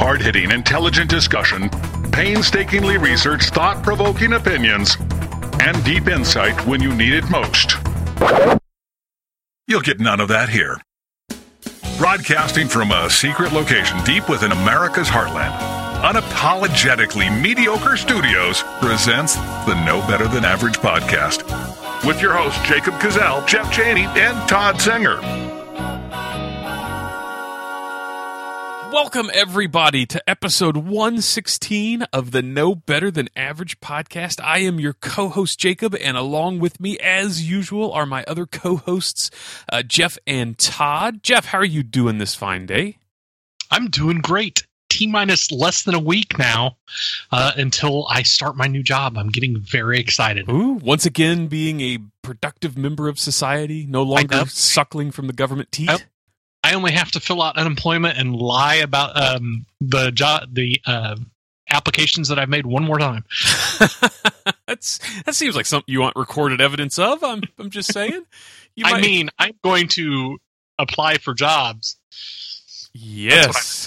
Hard-hitting, intelligent discussion, painstakingly researched, thought-provoking opinions, and deep insight when you need it most. You'll get none of that here. Broadcasting from a secret location deep within America's heartland, Unapologetically Mediocre Studios presents the No Better Than Average podcast with your hosts Jacob Cazell, Jeff Cheney, and Todd Singer. Welcome, everybody, to episode 116 of the No Better Than Average podcast. I am your co-host, Jacob, and along with me, as usual, are my other co-hosts, Jeff and Todd. Jeff, how are you doing this fine day? I'm doing great. T-minus less than a week now until I start my new job. I'm getting very excited. Ooh, once again, being a productive member of society, no longer suckling from the government teat. I only have to fill out unemployment and lie about the applications that I've made one more time. That seems like something you want recorded evidence of. I'm just saying. I'm going to apply for jobs. Yes.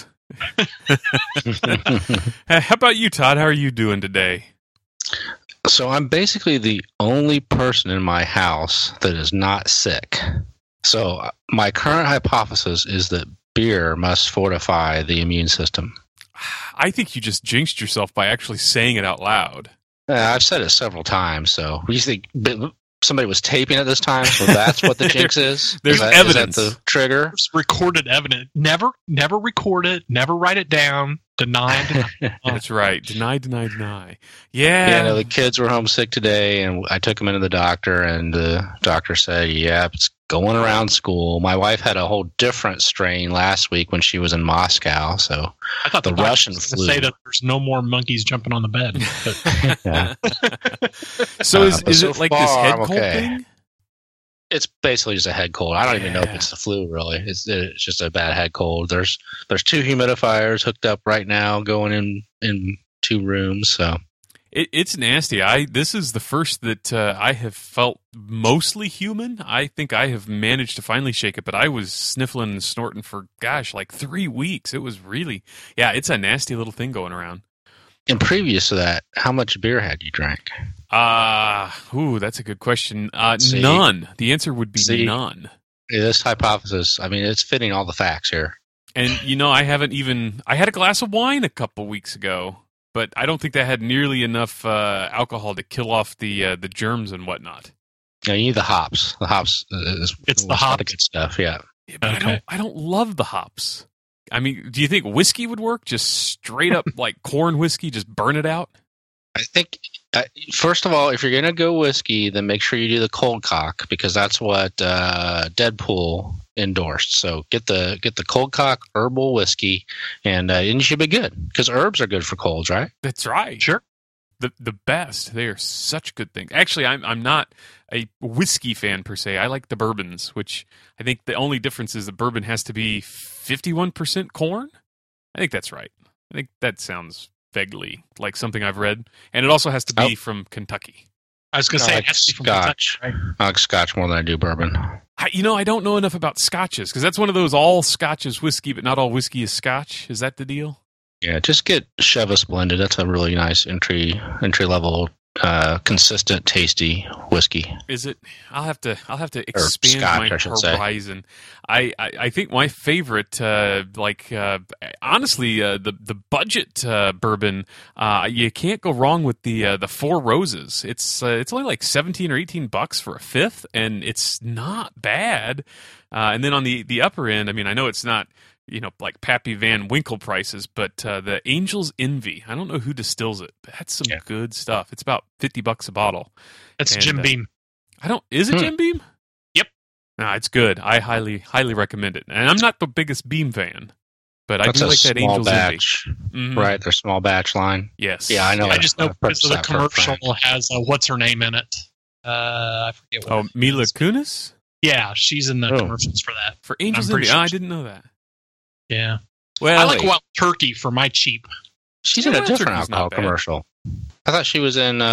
How about you, Todd? How are you doing today? So I'm basically the only person in my house that is not sick. So my current hypothesis is that beer must fortify the immune system. I think you just jinxed yourself by actually saying it out loud. I've said it several times, so we think somebody was taping it this time, so that's what the jinx is? There's evidence. Is that the trigger? There's recorded evidence. Never record it. Never write it down. Deny. That's right. Deny. Yeah. The kids were homesick today, and I took them into the doctor, and the doctor said, it's going around school. My wife had a whole different strain last week when she was in Moscow, so I thought the Russian flu. Say that there's no more monkeys jumping on the bed. So is it like this head cold thing? It's basically just a head cold. I don't even know if it's the flu, really. It's just a bad head cold. There's two humidifiers hooked up right now going in two rooms, so it's nasty. This is the first that I have felt mostly human. I think I have managed to finally shake it, but I was sniffling and snorting for, like 3 weeks. It was really, it's a nasty little thing going around. And previous to that, how much beer had you drank? That's a good question. None. The answer would be none. This hypothesis, it's fitting all the facts here. And, I had a glass of wine a couple weeks ago, but I don't think that had nearly enough alcohol to kill off the germs and whatnot. Yeah, you need the hops. The hops it's the hops. Good stuff, yeah. But I don't love the hops. Do you think whiskey would work? Just straight up like corn whiskey, just burn it out? I think, first of all, if you're going to go whiskey, then make sure you do the cold cock, because that's what Deadpool endorsed. So get the cold cock herbal whiskey, and you should be good, because herbs are good for colds, right? That's right. Sure. The best. They are such good things. Actually, I'm not a whiskey fan per se. I like the bourbons, which I think the only difference is the bourbon has to be 51% corn. I think that's right. I think that sounds vaguely like something I've read. And it also has to be from Kentucky. I was going to say it has to be from Scotch. Kentucky, right? I like Scotch more than I do bourbon. I don't know enough about Scotches, because that's one of those all Scotch is whiskey, but not all whiskey is Scotch. Is that the deal? Yeah, just get Chivas Blended. That's a really nice entry level, consistent, tasty whiskey. Is it? I'll have to expand my horizon. I think my favorite, honestly, the budget bourbon. You can't go wrong with the Four Roses. It's only like $17 or $18 for a fifth, and it's not bad. And then on the upper end, I know it's not, like Pappy Van Winkle prices, but the Angel's Envy. I don't know who distills it, but that's some good stuff. It's about $50 a bottle. That's Jim Beam. Is it Jim Beam? Yep. Nah, it's good. I highly recommend it. And I'm not the biggest Beam fan, but that's I do like that Angel's batch, Envy. Mm-hmm. Right, their small batch line. Yes. Yeah, I know. I just know because the commercial has what's her name in it. I forget what. Mila Kunis? Yeah, she's in the commercials for that. For Angel's Envy. I didn't know that. Yeah. Well, I like Wild Turkey for my cheap. She's in a different alcohol commercial. I thought she was in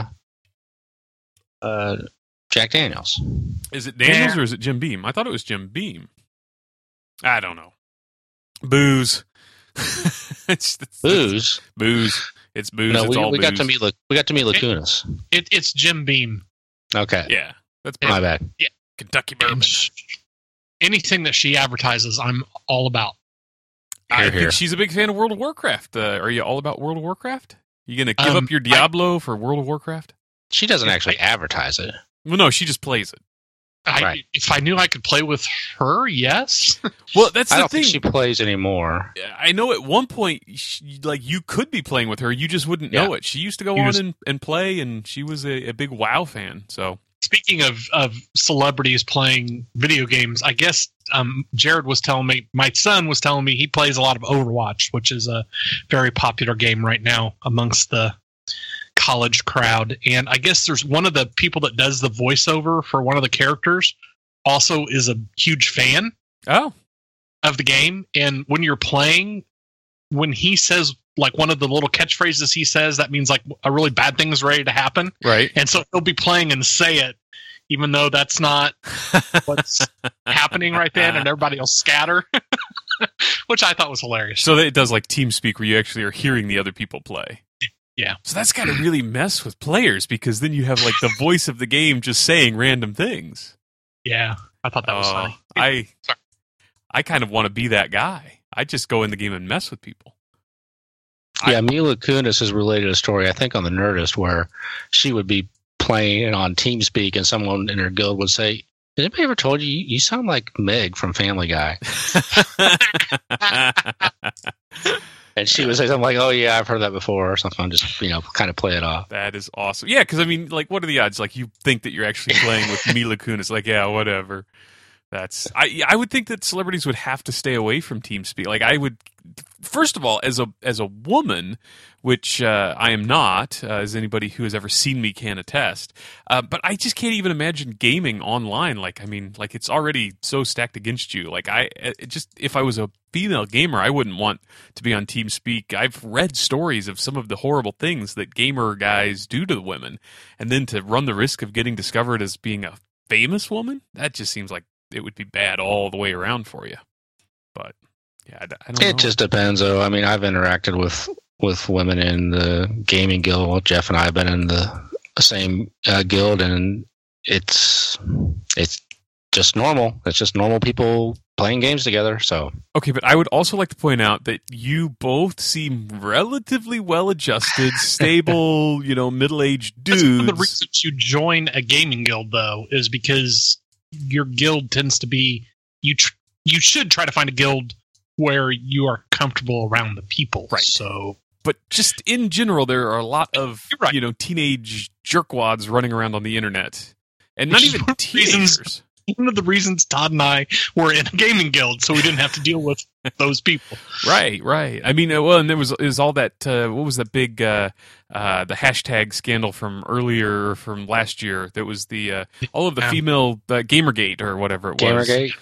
Jack Daniels. Is it Daniels or is it Jim Beam? I thought it was Jim Beam. I don't know. Booze. Booze. Booze. It's booze. No, it's all we booze. got to meet. We got to meet Lacunas. It's Jim Beam. Okay. Yeah, that's My bad. Kentucky bourbon. Anything that she advertises, I'm all about. I Here, think here. she's a big fan of World of Warcraft. Are you all about World of Warcraft? You gonna give up your Diablo for World of Warcraft? She doesn't actually advertise it. Well, no, she just plays it. Right. If I knew I could play with her, yes. Well, that's I the don't thing. think she plays anymore. I know at one point, you could be playing with her, you just wouldn't know it. She used to go on and play, and she was a big WoW fan. So, speaking of celebrities playing video games, I guess Jared was telling me, my son was telling me he plays a lot of Overwatch, which is a very popular game right now amongst the college crowd. And I guess there's one of the people that does the voiceover for one of the characters also is a huge fan of the game. And when you're playing, when he says like one of the little catchphrases he says, that means like a really bad thing is ready to happen. right. And so he'll be playing and say it, even though that's not what's happening right then, and everybody will scatter, which I thought was hilarious. So it does like TeamSpeak, where you actually are hearing the other people play. Yeah. So that's got to really mess with players, because then you have like the voice of the game just saying random things. Yeah, I thought that was funny. I kind of want to be that guy. I just go in the game and mess with people. Yeah, Mila Kunis has related a story, I think, on the Nerdist, where she would be playing on TeamSpeak, and someone in her guild would say, "Has anybody ever told you you sound like Meg from Family Guy?" And she would say something like, "Oh yeah, I've heard that before," or something. Just kind of play it off. That is awesome. Yeah, because I mean, like, what are the odds? Like, you think that you're actually playing with Mila Kunis? Like, yeah, whatever. I would think that celebrities would have to stay away from TeamSpeak. Like, I would, first of all, as a woman, which I am not, as anybody who has ever seen me can attest. But I just can't even imagine gaming online. Like, I mean, like, it's already so stacked against you. Like, if I was a female gamer, I wouldn't want to be on TeamSpeak. I've read stories of some of the horrible things that gamer guys do to the women, and then to run the risk of getting discovered as being a famous woman, that just seems like it would be bad all the way around for you. But yeah, I don't know. It just depends, though. I mean, I've interacted with women in the gaming guild. Jeff and I have been in the same guild, and it's just normal. It's just normal people playing games together. So okay, but I would also like to point out that you both seem relatively well-adjusted, stable, middle-aged dudes. That's one of the reasons you join a gaming guild, though, is because your guild tends to be you should try to find a guild where you are comfortable around the people. Right. So, but just in general, there are a lot of teenage jerkwads running around on the internet, and not even teenagers. One of the reasons Todd and I were in a gaming guild, so we didn't have to deal with those people. Right. I mean, well, and there was all that. What was that big the hashtag scandal from last year? That was the all of the female Gamergate or whatever it was. Gamergate.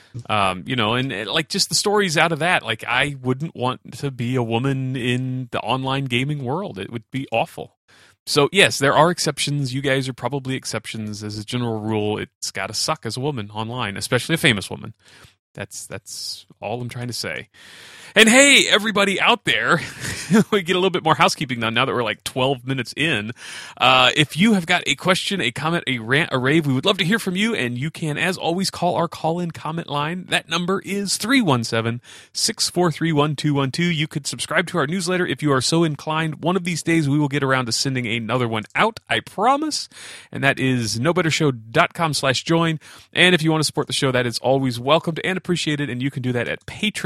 And like just the stories out of that. Like, I wouldn't want to be a woman in the online gaming world. It would be awful. So, yes, there are exceptions. You guys are probably exceptions. As a general rule, it's got to suck as a woman online, especially a famous woman. That's all I'm trying to say. And hey, everybody out there, we get a little bit more housekeeping now that we're like 12 minutes in. If you have got a question, a comment, a rant, a rave, we would love to hear from you. And you can, as always, call our call-in comment line. That number is 317-643-1212. You could subscribe to our newsletter if you are so inclined. One of these days, we will get around to sending another one out, I promise. And that is nobettershow.com/join. And if you want to support the show, that is always welcomed and appreciated. And you can do that at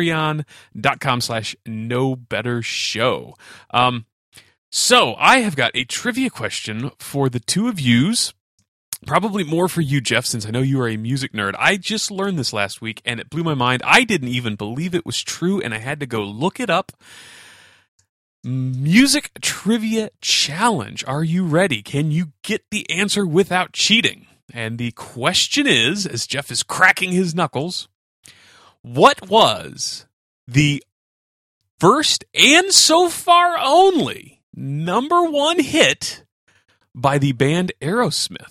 patreon.com/nobettershow. So I have got a trivia question for the two of yous. Probably more for you, Jeff, since I know you are a music nerd. I just learned this last week, and it blew my mind. I didn't even believe it was true, and I had to go look it up. Music Trivia Challenge. Are you ready? Can you get the answer without cheating? And the question is, as Jeff is cracking his knuckles, what was the first and so far only #1 hit by the band Aerosmith?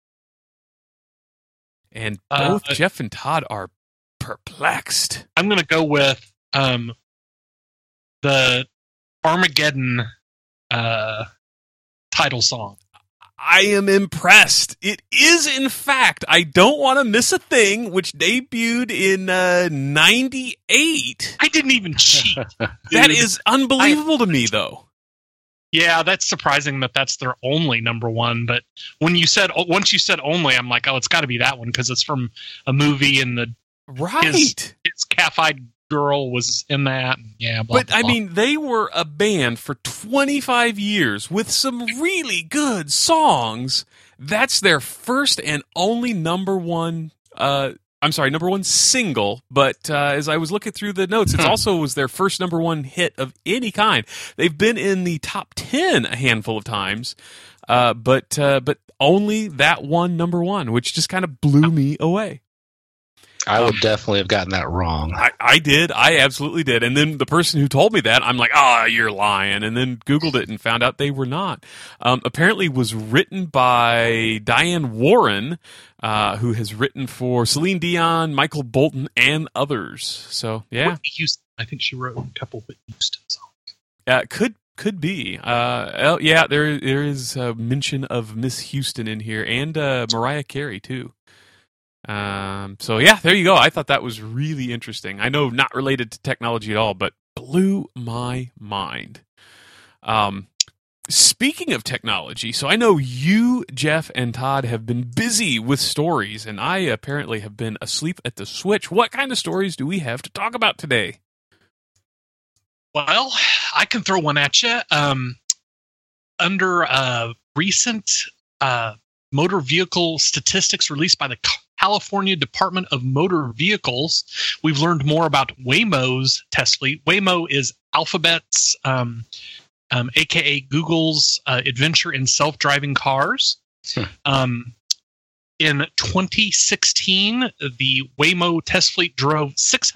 And both Jeff and Todd are perplexed. I'm going to go with the Armageddon title song. I am impressed. It is, in fact, I Don't Want to Miss a Thing, which debuted in 98. I didn't even cheat. That is unbelievable to me, though. Yeah, that's surprising that that's their only number one. But once you said only, I'm like, oh, it's got to be that one because it's from a movie and his calf-eyed girl was in that. Yeah, blah, but blah, I blah. mean, they were a band for 25 years with some really good songs. That's their first and only number one single. But as I was looking through the notes, it also was their first number one hit of any kind. They've been in the top 10 a handful of times, but only that one number one, which just kind of blew me away. I would definitely have gotten that wrong. I did. I absolutely did. And then the person who told me that, I'm like, you're lying. And then Googled it and found out they were not. Apparently was written by Diane Warren, who has written for Celine Dion, Michael Bolton, and others. So, yeah. Whitney Houston. I think she wrote a couple of Whitney Houston songs. Could be. Yeah, there is a mention of Miss Houston in here, and Mariah Carey, too. So yeah, there you go. I thought that was really interesting. I know not related to technology at all, but blew my mind. Speaking of technology, so I know you, Jeff, and Todd have been busy with stories, and I apparently have been asleep at the switch. What kind of stories do we have to talk about today? Well, I can throw one at you. Under recent motor vehicle statistics released by the California Department of Motor Vehicles, we've learned more about Waymo's test fleet. Waymo is Alphabet's, aka Google's adventure in self-driving cars. In 2016, the Waymo test fleet drove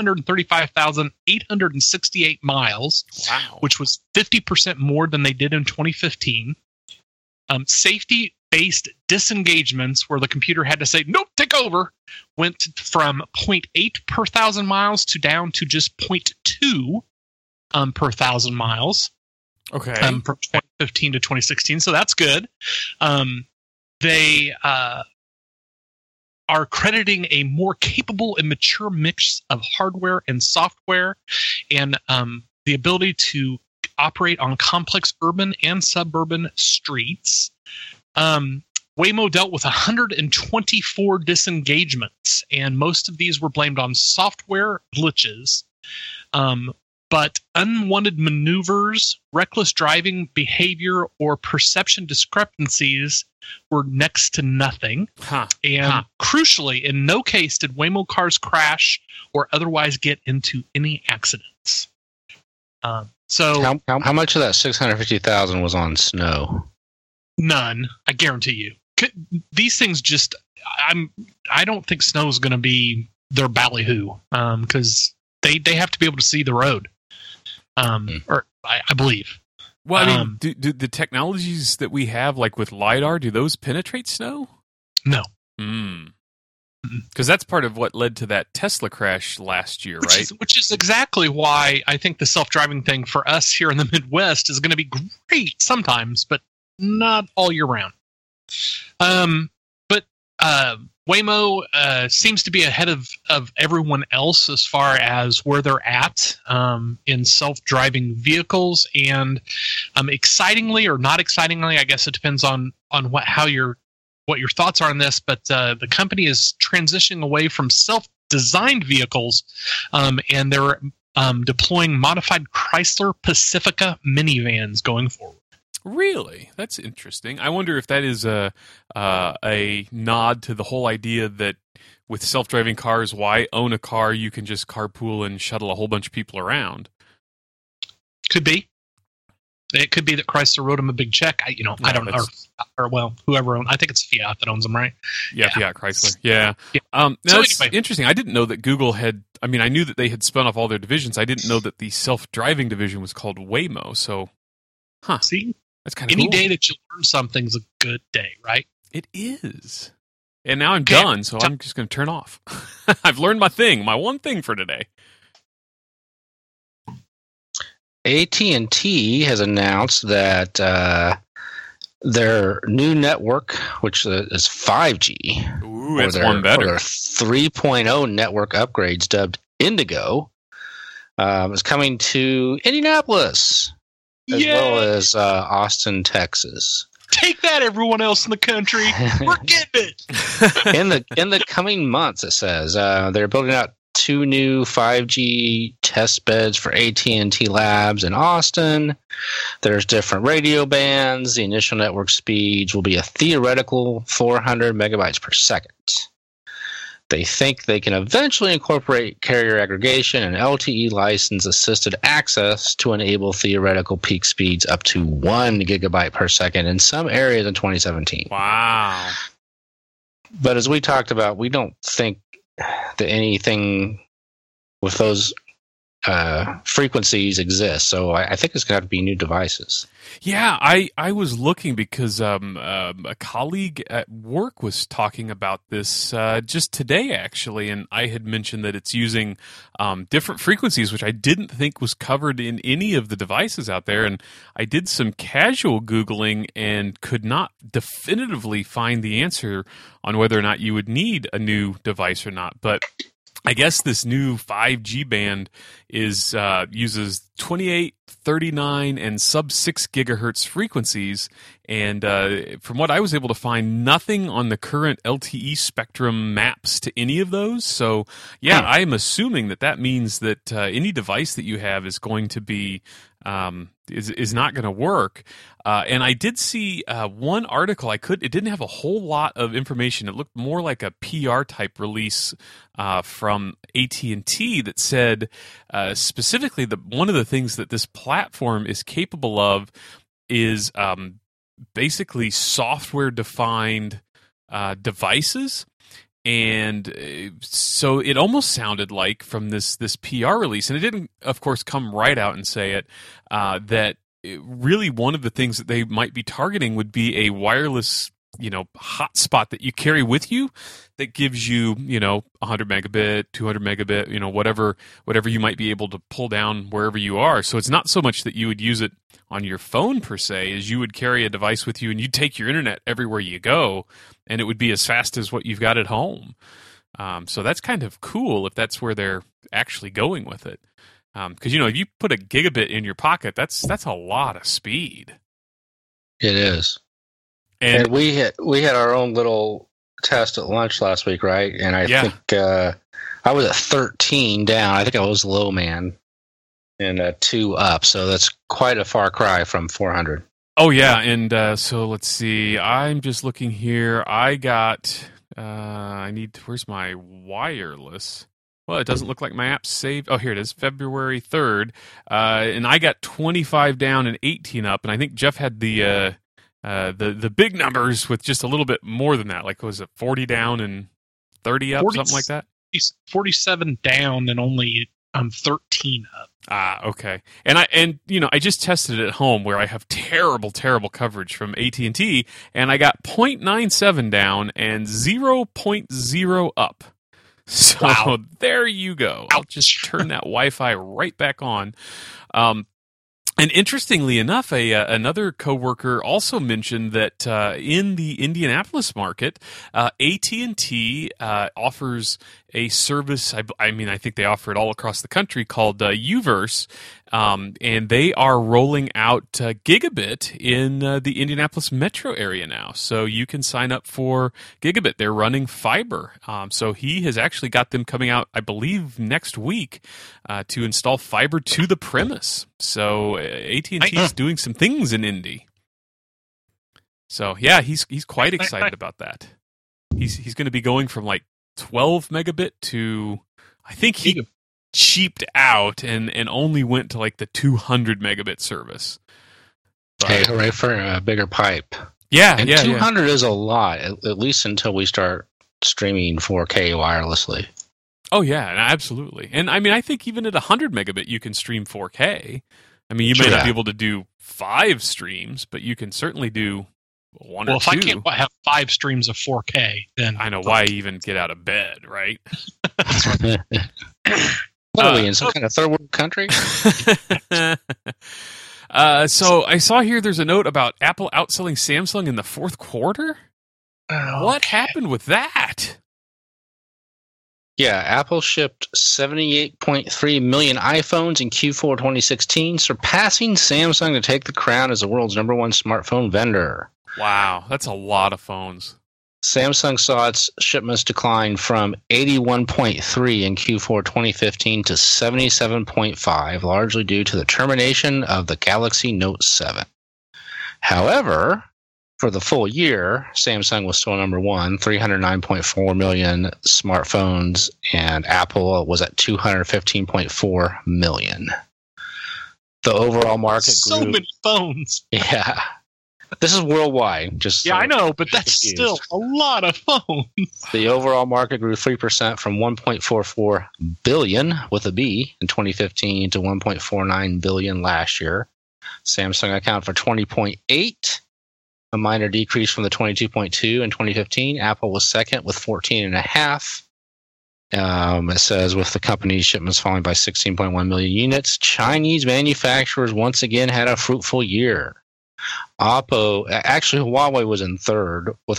635,868 miles, wow, which was 50% more than they did in 2015. Safety-based disengagements, where the computer had to say, nope, take over, went from 0.8 per 1,000 miles down to just 0.2 per 1,000 miles. Okay. From 2015 to 2016, so that's good. They are crediting a more capable and mature mix of hardware and software, and the ability to operate on complex urban and suburban streets. Waymo dealt with 124 disengagements, and most of these were blamed on software glitches. But unwanted maneuvers, reckless driving behavior, or perception discrepancies were next to nothing. Crucially, in no case did Waymo cars crash or otherwise get into any accidents. So how much of that 650,000 was on snow? None, I guarantee you. These things just, I don't think snow is going to be their ballyhoo, because they have to be able to see the road. Or I believe. Well, I mean, do the technologies that we have, like with LiDAR, do those penetrate snow? No. Because that's part of what led to that Tesla crash last year, right? Which is exactly why I think the self-driving thing for us here in the Midwest is going to be great sometimes, but not all year round. But Waymo seems to be ahead of everyone else as far as where they're at in self-driving vehicles, and excitingly or not excitingly, I guess it depends on what your thoughts are on this. But the company is transitioning away from self-designed vehicles, and they're deploying modified Chrysler Pacifica minivans going forward. Really? That's interesting. I wonder if that is a nod to the whole idea that with self-driving cars, why own a car? You can just carpool and shuttle a whole bunch of people around. Could be. It could be that Chrysler wrote him a big check. I don't know. Or whoever owns. I think it's Fiat that owns them, right? Yeah. Fiat Chrysler. Yeah. It's interesting. I didn't know that Google had. I mean, I knew that they had spun off all their divisions. I didn't know that the self-driving division was called Waymo. So, See. That's kind of Any cool. day that you learn something's a good day, right? It is. And now I'm done, so I'm just going to turn off. I've learned my one thing for today. AT&T has announced that their new network, which is 5G, Ooh, that's one better. or their 3.0 network upgrades dubbed Indigo, is coming to Indianapolis as well as Austin, Texas. Take that, everyone else in the country. We're getting it. in the coming months, it says they're building out 2 new 5G test beds for AT&T Labs in Austin. There's different radio bands. The initial network speeds will be a theoretical 400 megabytes per second. They think they can eventually incorporate carrier aggregation and LTE license assisted access to enable theoretical peak speeds up to 1 gigabyte per second in some areas in 2017. Wow. But as we talked about, we don't think that anything with those frequencies exists. So I think it's going to have to be new devices. Yeah, I was looking because a colleague at work was talking about this just today, actually, and I had mentioned that it's using different frequencies, which I didn't think was covered in any of the devices out there. And I did some casual Googling and could not definitively find the answer on whether or not you would need a new device or not. But I guess this new 5G band is uses 28, 39, and sub 6 gigahertz frequencies, and from what I was able to find, nothing on the current LTE spectrum maps to any of those. So, yeah, I am assuming that means that any device that you have is going to be is not going to work. And I did see one article. It didn't have a whole lot of information. It looked more like a PR type release from AT&T that said specifically that one of the things that this platform is capable of is basically software defined devices. And so it almost sounded like from this PR release, and it didn't, of course, come right out and say it, that really one of the things that they might be targeting would be a wireless, hotspot that you carry with you that gives you, 100 megabit, 200 megabit, whatever you might be able to pull down wherever you are. So it's not so much that you would use it on your phone per se, as you would carry a device with you and you'd take your internet everywhere you go, and it would be as fast as what you've got at home. So that's kind of cool if that's where they're actually going with it. Because, if you put a gigabit in your pocket, that's a lot of speed. It is. And we had our own little test at lunch last week, right? And I think I was at 13 down. I think I was low man, and 2 up. So that's quite a far cry from 400. Oh, yeah. And so let's see. I'm just looking here. I got, where's my wireless? Well, it doesn't look like my app's saved. Oh, here it is, February 3rd. And I got 25 down and 18 up. And I think Jeff had the big numbers with just a little bit more than that. Like, was it 40 down and 30 up, something like that? 47 down and only 13 up. Ah, okay. And I just tested it at home where I have terrible coverage from AT&T, and I got 0.97 down and 0.0 up. So there you go. I'll just turn that Wi-Fi right back on. And interestingly enough, another coworker also mentioned that in the Indianapolis market, AT&T offers a service. I think they offer it all across the country called UVerse, and they are rolling out Gigabit in the Indianapolis metro area now. So you can sign up for Gigabit. They're running fiber. So he has actually got them coming out, I believe, next week to install fiber to the premise. So AT&T is doing some things in Indy. So yeah, he's quite excited about that. He's going to be going from like 12 megabit to, I think he cheaped out and only went to like the 200 megabit service. But, hey, hooray for a bigger pipe. Yeah, and 200 is a lot, at least until we start streaming 4K wirelessly. Oh yeah, absolutely. And I think even at 100 megabit you can stream 4K. You may not be able to do 5 streams, but you can certainly do 1 or 2. Well, if I can't have 5 streams of 4K, then I know why even get out of bed, right? What are we in some kind of third world country? So I saw here there's a note about Apple outselling Samsung in the fourth quarter. What happened with that? Yeah, Apple shipped 78.3 million iPhones in Q4 2016, surpassing Samsung to take the crown as the world's number one smartphone vendor. Wow, that's a lot of phones. Samsung saw its shipments decline from 81.3 in Q4 2015 to 77.5, largely due to the termination of the Galaxy Note 7. However, for the full year, Samsung was still number one, 309.4 million smartphones, and Apple was at 215.4 million. The overall market grew. So many phones. Yeah. This is worldwide. I know, but that's still a lot of phones. The overall market grew 3% from 1.44 billion with a B in 2015 to 1.49 billion last year. Samsung accounted for 20.8, a minor decrease from the 22.2 in 2015. Apple was second with 14.5. It says with the company's shipments falling by 16.1 million units, Chinese manufacturers once again had a fruitful year. Huawei was in third with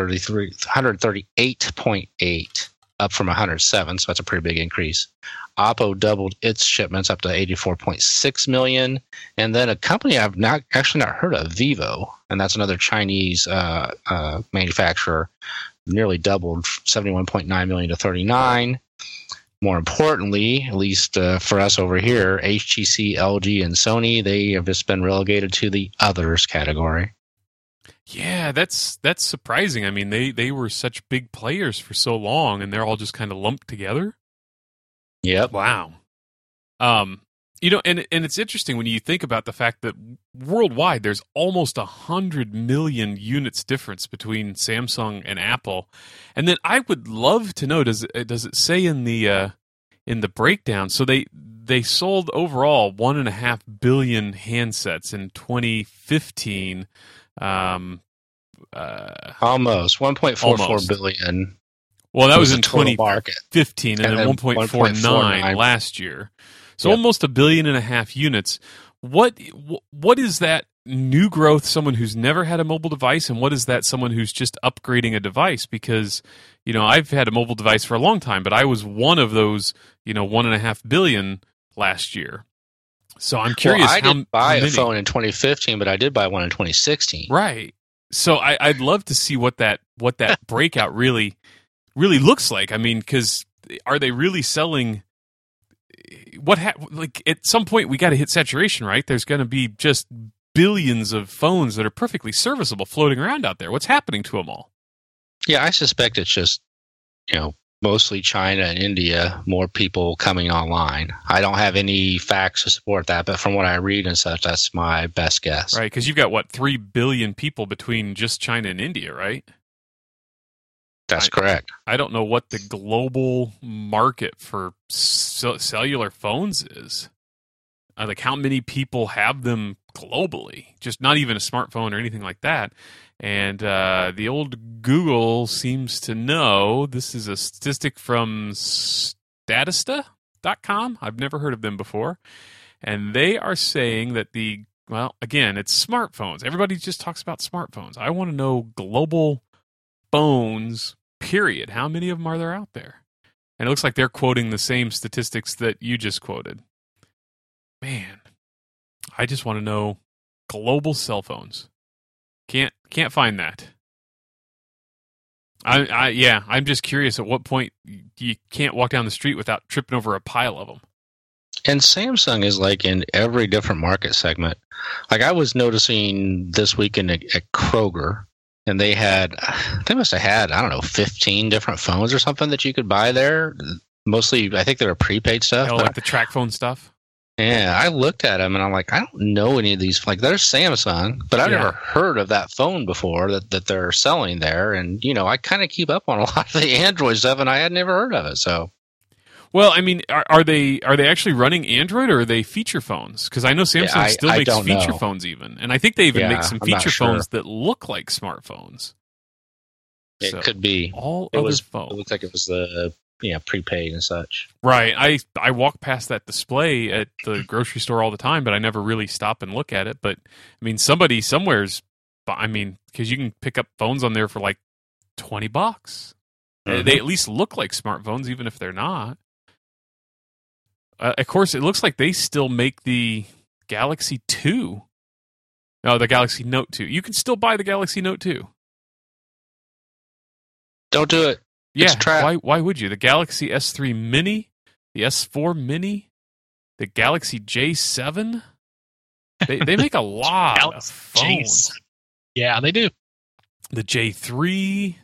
138.8, up from 107, so that's a pretty big increase. Oppo doubled its shipments up to 84.6 million, and then a company I've not heard of, Vivo, and that's another Chinese manufacturer, nearly doubled 71.9 million to 39. More importantly, at least for us over here, HTC, LG, and Sony, they have just been relegated to the others category. Yeah, that's surprising. I mean, they were such big players for so long, and they're all just kind of lumped together. Yep. Wow. And it's interesting when you think about the fact that worldwide there's almost 100 million units difference between Samsung and Apple. And then I would love to know, does it say in the breakdown? So they sold overall 1.5 billion handsets in 2015. Almost 1.44 billion. Well, that was in total market. 2015, and then 1.49 last year. So almost 1.5 billion units. What is that new growth? Someone who's never had a mobile device, and what is that someone who's just upgrading a device? Because I've had a mobile device for a long time, but I was one of those 1.5 billion last year. So I'm curious. I didn't buy a phone in 2015, but I did buy one in 2016. Right. So I'd love to see what that breakout really looks like. I mean, because are they really selling? At some point we got to hit saturation, right? There's going to be just billions of phones that are perfectly serviceable floating around out there. What's happening to them all? Yeah, I suspect it's just mostly China and India, more people coming online. I don't have any facts to support that, but from what I read and such, that's my best guess. Right, because you've got 3 billion people between just China and India, right? That's correct. I don't know what the global market for cellular phones is. Like how many people have them globally? Just not even a smartphone or anything like that. And the old Google seems to know. This is a statistic from Statista.com. I've never heard of them before. And they are saying that again, it's smartphones. Everybody just talks about smartphones. I want to know global phones, period. How many of them are there out there? And it looks like they're quoting the same statistics that you just quoted. Man, I just want to know global cell phones. Can't find that. I'm just curious at what point you can't walk down the street without tripping over a pile of them. And Samsung is like in every different market segment. Like I was noticing this weekend at Kroger, and they must have had, 15 different phones or something that you could buy there. Mostly, I think they were prepaid stuff. Like the track phone stuff? Yeah, I looked at them and I'm like, I don't know any of these. Like, there's Samsung, but I've never heard of that phone before that they're selling there. And, I kind of keep up on a lot of the Android stuff, and I had never heard of it. So, well, I mean, are they actually running Android, or are they feature phones? Because I know Samsung still makes feature phones even, and I think they even make some feature phones that look like smartphones. It could be all other phones. It looked like it was the prepaid and such. Right. I walk past that display at the grocery store all the time, but I never really stop and look at it. But I mean, somebody somewhere's, because you can pick up phones on there for like $20. Mm-hmm. They at least look like smartphones, even if they're not. Of course, it looks like they still make the Galaxy 2. No, the Galaxy Note 2. You can still buy the Galaxy Note 2. Don't do it. It's a trap. Why would you? The Galaxy S3 Mini, the S4 Mini, the Galaxy J7. They make a lot of phones. Yeah, they do. The J3.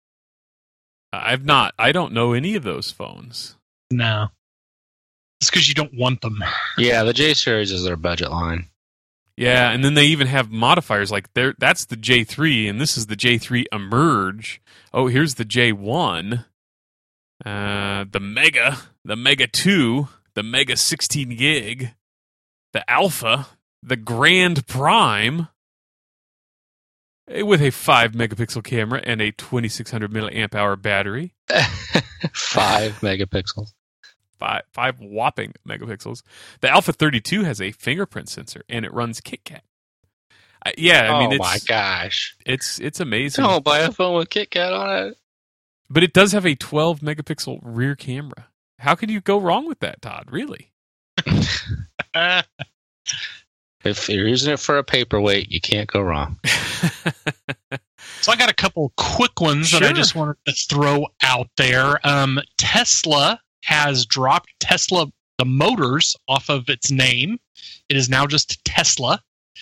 I don't know any of those phones. No. It's because you don't want them. Yeah, the J series is their budget line. Yeah, and then they even have modifiers like that's the J3, and this is the J3 Emerge. Oh, here's the J1, the Mega 2, the Mega 16 gig, the Alpha, the Grand Prime, with a 5 megapixel camera and a 2600 milliamp hour battery. 5 megapixels. Five whopping megapixels. The Alpha 32 has a fingerprint sensor, and it runs KitKat. Oh my gosh, it's amazing. Don't buy a phone with KitKat on it. But it does have a 12 megapixel rear camera. How can you go wrong with that, Todd? Really? If you're using it for a paperweight, you can't go wrong. So I got a couple quick ones that I just wanted to throw out there. Tesla has dropped the Motors off of its name. It is now just Tesla.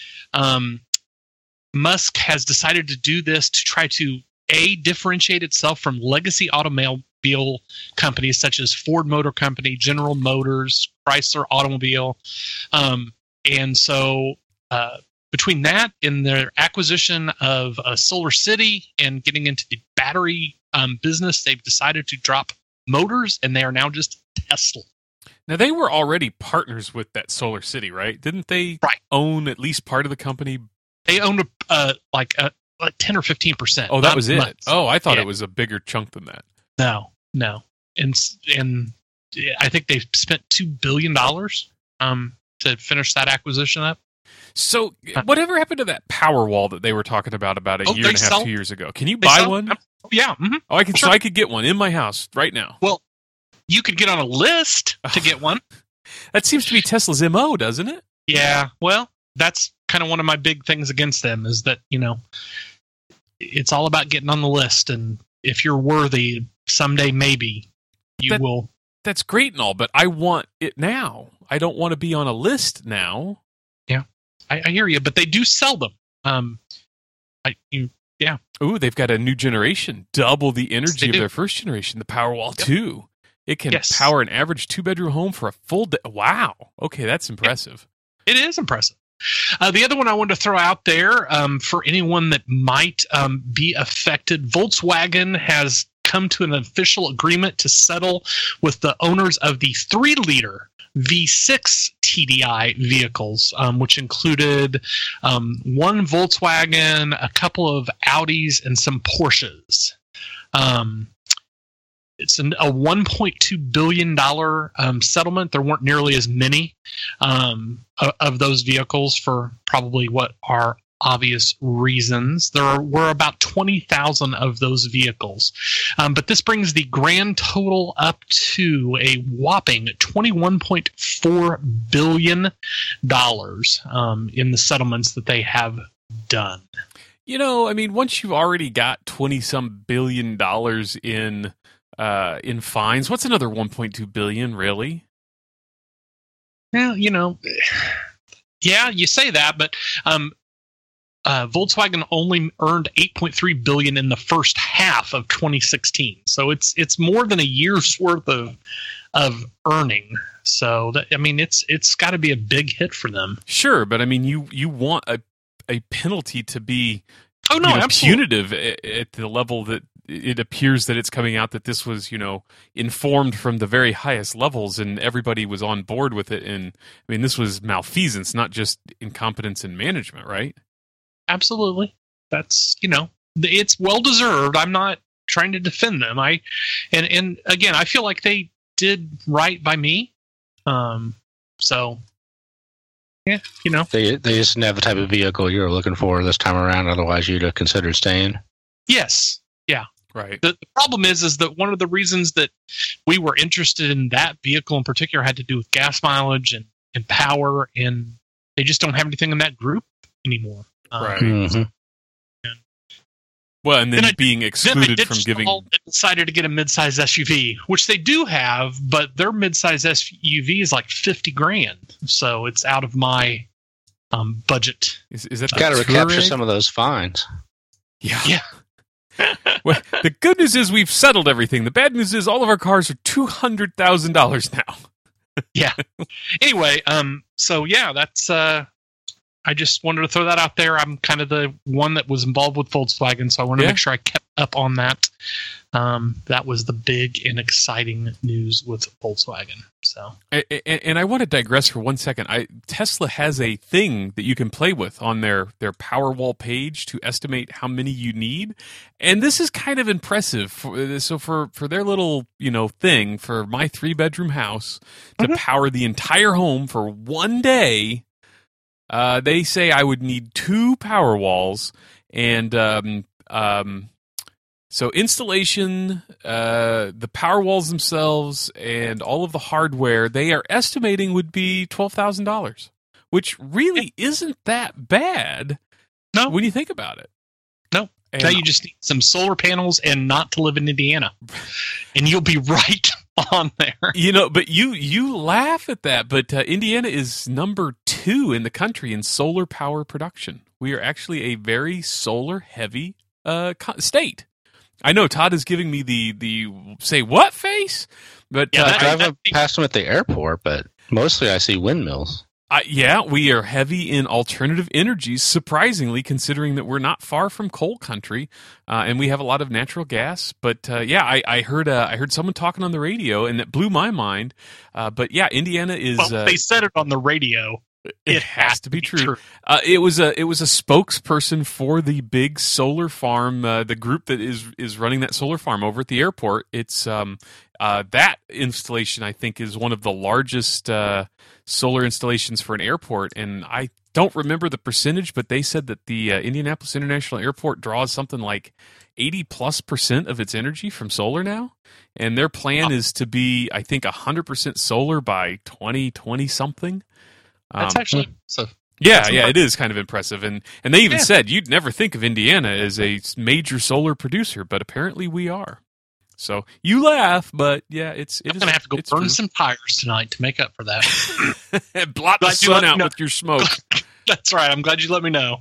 Musk has decided to do this to try to differentiate itself from legacy automobile companies such as Ford Motor Company, General Motors, Chrysler Automobile. And so between that and their acquisition of Solar City and getting into the battery business, they've decided to drop Motors, and they are now just Tesla. Now, they were already partners with that Solar City, right? Didn't they own at least part of the company? They owned like 10 or 15%. Oh, that was it. Months. Oh, I thought it was a bigger chunk than that. No. And I think they've spent $2 billion to finish that acquisition up. So, whatever happened to that Powerwall that they were talking about a year and a half, 2 years ago? Can you buy one? Yeah. Mm-hmm. Oh, I can. Sure. So I could get one in my house right now. Well, you could get on a list to get one. That seems to be Tesla's MO, doesn't it? Yeah. Well, that's kind of one of my big things against them is that, it's all about getting on the list. And if you're worthy, someday maybe you will. That's great and all, but I want it now. I don't want to be on a list now. Yeah. I hear you, but they do sell them. Yeah. Ooh, they've got a new generation, double the energy of their first generation, the Powerwall 2. It can power an average 2-bedroom home for a full day. Wow. Okay, that's impressive. It is impressive. The other one I wanted to throw out there for anyone that might be affected, Volkswagen has come to an official agreement to settle with the owners of the 3-liter V6 TDI vehicles, which included one Volkswagen, a couple of Audis, and some Porsches. It's a $1.2 billion settlement. There weren't nearly as many of those vehicles for probably what are obvious reasons. There were about 20,000 of those vehicles. But this brings the grand total up to a whopping $21.4 billion in the settlements that they have done. Once you've already got $20-some billion in fines, what's another $1.2 billion, really? Well, yeah, you say that, but Volkswagen only earned $8.3 billion in the first half of 2016, so it's more than a year's worth of earning. So it's got to be a big hit for them. Sure, but you want a penalty to be punitive at the level that it appears that it's coming out that this was informed from the very highest levels and everybody was on board with it. And this was malfeasance, not just incompetence in management, right? Absolutely. That's it's well deserved. I'm not trying to defend them. And again, I feel like they did right by me. So yeah, they just didn't have the type of vehicle you were looking for this time around. Otherwise, you'd have considered staying. Yes, yeah. Right. The problem is that one of the reasons that we were interested in that vehicle in particular had to do with gas mileage and power, and they just don't have anything in that group anymore. Right. Mm-hmm. Well, and then being excluded from giving. They decided to get a midsize SUV, which they do have, but their midsize SUV is like $50,000, so it's out of my budget. Is that Got to recapture some of those fines? Yeah. Well, the good news is we've settled everything. The bad news is all of our cars are $200,000 now. Yeah. Anyway, so yeah, that's. I just wanted to throw that out there. I'm kind of the one that was involved with Volkswagen, so I wanted to make sure I kept up on that. That was the big and exciting news with Volkswagen. So, and I want to digress for 1 second. Tesla has a thing that you can play with on their Powerwall page to estimate how many you need, and this is kind of impressive. So for their little thing for my 3-bedroom house to power the entire home for 1 day. They say I would need 2 Powerwalls, and so installation, the Powerwalls themselves, and all of the hardware they are estimating would be $12,000, which really isn't that bad. No, when you think about it. No, now you just need some solar panels and not to live in Indiana, and you'll be right on there. But you laugh at that, but Indiana is number 2 in the country in solar power production. We are actually a very solar heavy state. I know Todd is giving me the say what face, but I drive past them at the airport, but mostly I see windmills. We are heavy in alternative energies, surprisingly, considering that we're not far from coal country, and we have a lot of natural gas. But I heard someone talking on the radio, and that blew my mind. But yeah, Indiana is. Well, they said it on the radio. It has to be true. It was a spokesperson for the big solar farm, the group that is running that solar farm over at the airport. It's that installation, I think, is one of the largest solar installations for an airport, and I don't remember the percentage, but they said that the Indianapolis International Airport draws something like 80+% of its energy from solar now, and their plan is to be, I think, 100% solar by 2020 something. That's actually so. Yeah, it is kind of impressive, and they even said you'd never think of Indiana as a major solar producer, but apparently we are. So you laugh, but yeah, I'm going to have to go burn some tires tonight to make up for that. Blot the sun out with your smoke. That's right. I'm glad you let me know.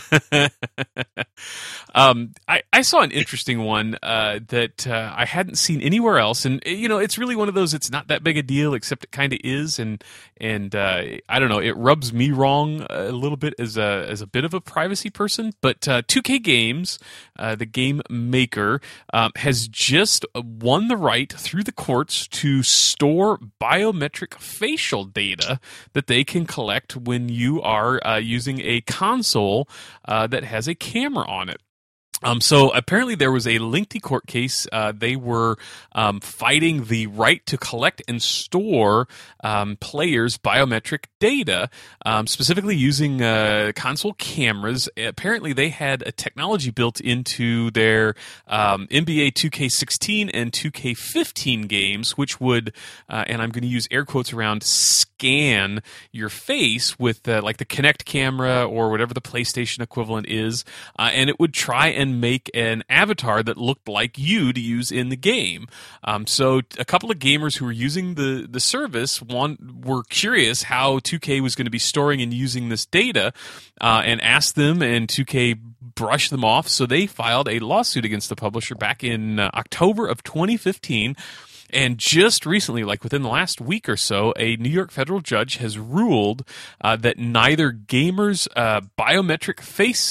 I saw an interesting one that I hadn't seen anywhere else, and it's really one of those. It's not that big a deal, except it kind of is, and I don't know. It rubs me wrong a little bit as a bit of a privacy person. But 2K Games, the game maker, has just won the right through the courts to store biometric facial data that they can collect when you are using a console that has a camera on it. So apparently there was a lengthy court case. They were fighting the right to collect and store players' biometric data, specifically using console cameras. Apparently they had a technology built into their NBA 2K16 and 2K15 games, which would, and I'm going to use air quotes around, scan your face with like the Kinect camera or whatever the PlayStation equivalent is, and it would try and make an avatar that looked like you to use in the game. So a couple of gamers who were using the service were curious how 2K was going to be storing and using this data, and asked them, and 2K brushed them off. So they filed a lawsuit against the publisher back in October of 2015. And just recently, like within the last week or so, a New York federal judge has ruled that neither the game's biometric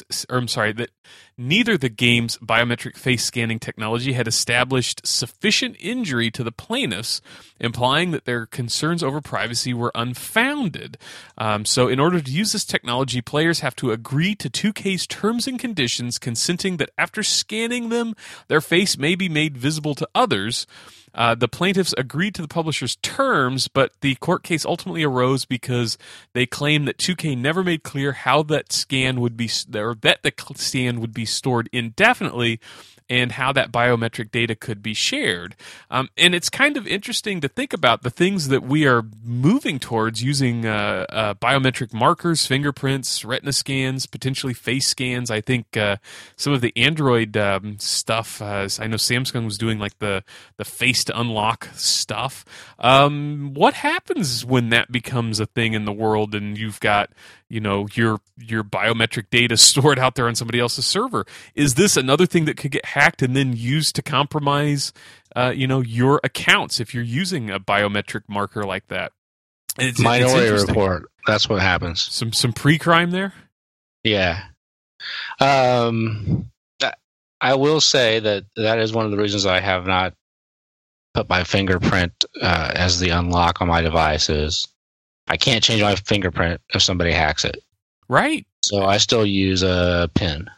face scanning technology had established sufficient injury to the plaintiffs, implying that their concerns over privacy were unfounded. So in order to use this technology, players have to agree to 2K's terms and conditions, consenting that after scanning them, their face may be made visible to others. The plaintiffs agreed to the publisher's terms, but the court case ultimately arose because they claimed that 2K never made clear how that scan would be, or that the scan would be stored indefinitely, and how that biometric data could be shared. And it's kind of interesting to think about the things that we are moving towards using biometric markers, fingerprints, retina scans, potentially face scans. I think some of the Android stuff, I know Samsung was doing like the face to unlock stuff. What happens when that becomes a thing in the world and you've got, you know, your biometric data stored out there on somebody else's server? Is this another thing that could get hacked and then used to compromise, your accounts if you're using a biometric marker like that? It's Minority Report. That's what happens. Some pre-crime there? Yeah. I will say that is one of the reasons I have not put my fingerprint as the unlock on my devices. I can't change my fingerprint if somebody hacks it. Right. So I still use a PIN.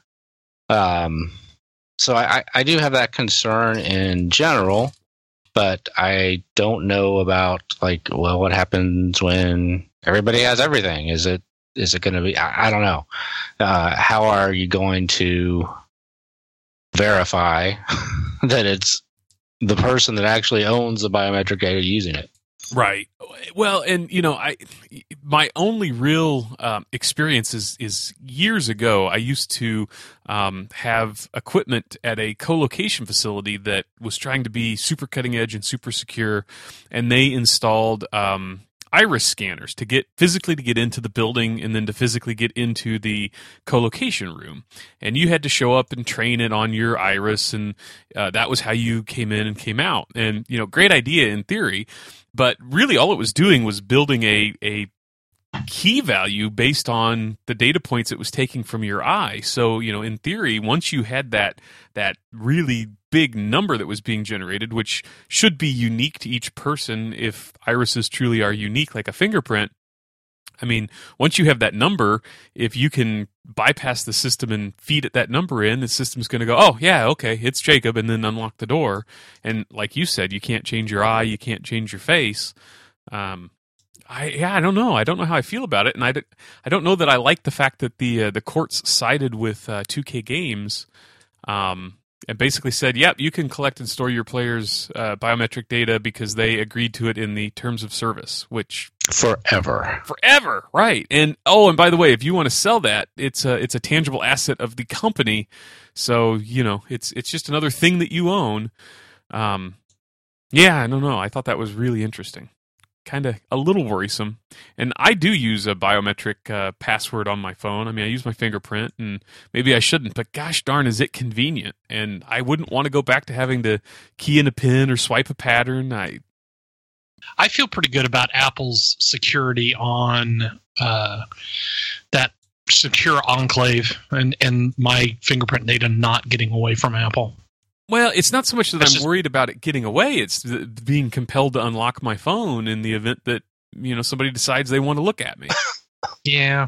So I do have that concern in general, but I don't know about what happens when everybody has everything? Is it going to be? I don't know. How are you going to verify that it's the person that actually owns the biometric data using it? Right. Well, and my only real experience is years ago. I used to have equipment at a co-location facility that was trying to be super cutting edge and super secure, and they installed iris scanners to physically get into the building and then to physically get into the co-location room. And you had to show up and train it on your iris, and that was how you came in and came out. And great idea in theory. But really all it was doing was building a key value based on the data points it was taking from your eye. So, in theory, once you had that really big number that was being generated, which should be unique to each person if irises truly are unique like a fingerprint, I mean, once you have that number, if you can bypass the system and feed it that number in, the system's going to go, oh, yeah, okay, it's Jacob, and then unlock the door. And like you said, you can't change your eye, you can't change your face. I don't know. I don't know how I feel about it, and I don't know that I like the fact that the courts sided with 2K Games and basically said, yep, you can collect and store your players' biometric data because they agreed to it in the terms of service, which... Forever, right. And by the way, if you want to sell that, it's a tangible asset of the company, so, it's just another thing that you own. I don't know. I thought that was really interesting. Kind of a little worrisome. And I do use a biometric password on my phone. I mean, I use my fingerprint, and maybe I shouldn't, but gosh darn, is it convenient. And I wouldn't want to go back to having to key in a PIN or swipe a pattern. I feel pretty good about Apple's security on that secure enclave and my fingerprint data not getting away from Apple. Well, it's not so much that I'm worried about it getting away. It's being compelled to unlock my phone in the event that, somebody decides they want to look at me. Yeah.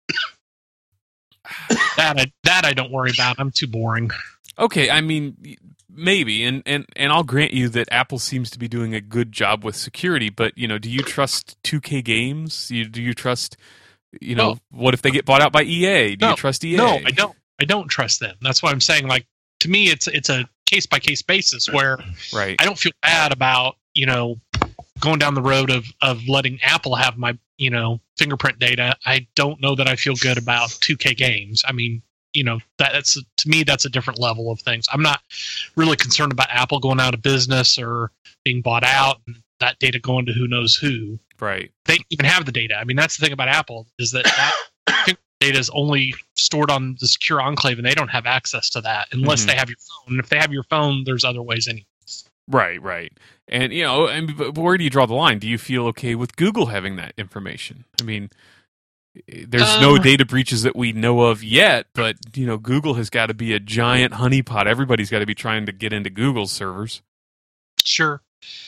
That I don't worry about. I'm too boring. Okay, I mean, maybe, and I'll grant you that Apple seems to be doing a good job with security, but, do you trust 2K Games? Do you trust, what if they get bought out by EA? Do you trust EA? No, I don't trust them. That's why I'm saying, to me, it's a case-by-case basis where right. I don't feel bad about, going down the road of letting Apple have my, fingerprint data. I don't know that I feel good about 2K Games. I mean, that's to me, that's a different level of things. I'm not really concerned about Apple going out of business or being bought out and that data going to who knows who. Right. They even have the data. I mean, that's the thing about Apple is that data is only stored on the secure enclave, and they don't have access to that unless they have your phone. And if they have your phone, there's other ways anyways. Right. And, but where do you draw the line? Do you feel okay with Google having that information? I mean, there's no data breaches that we know of yet, but, Google has got to be a giant honeypot. Everybody's got to be trying to get into Google's servers. Sure.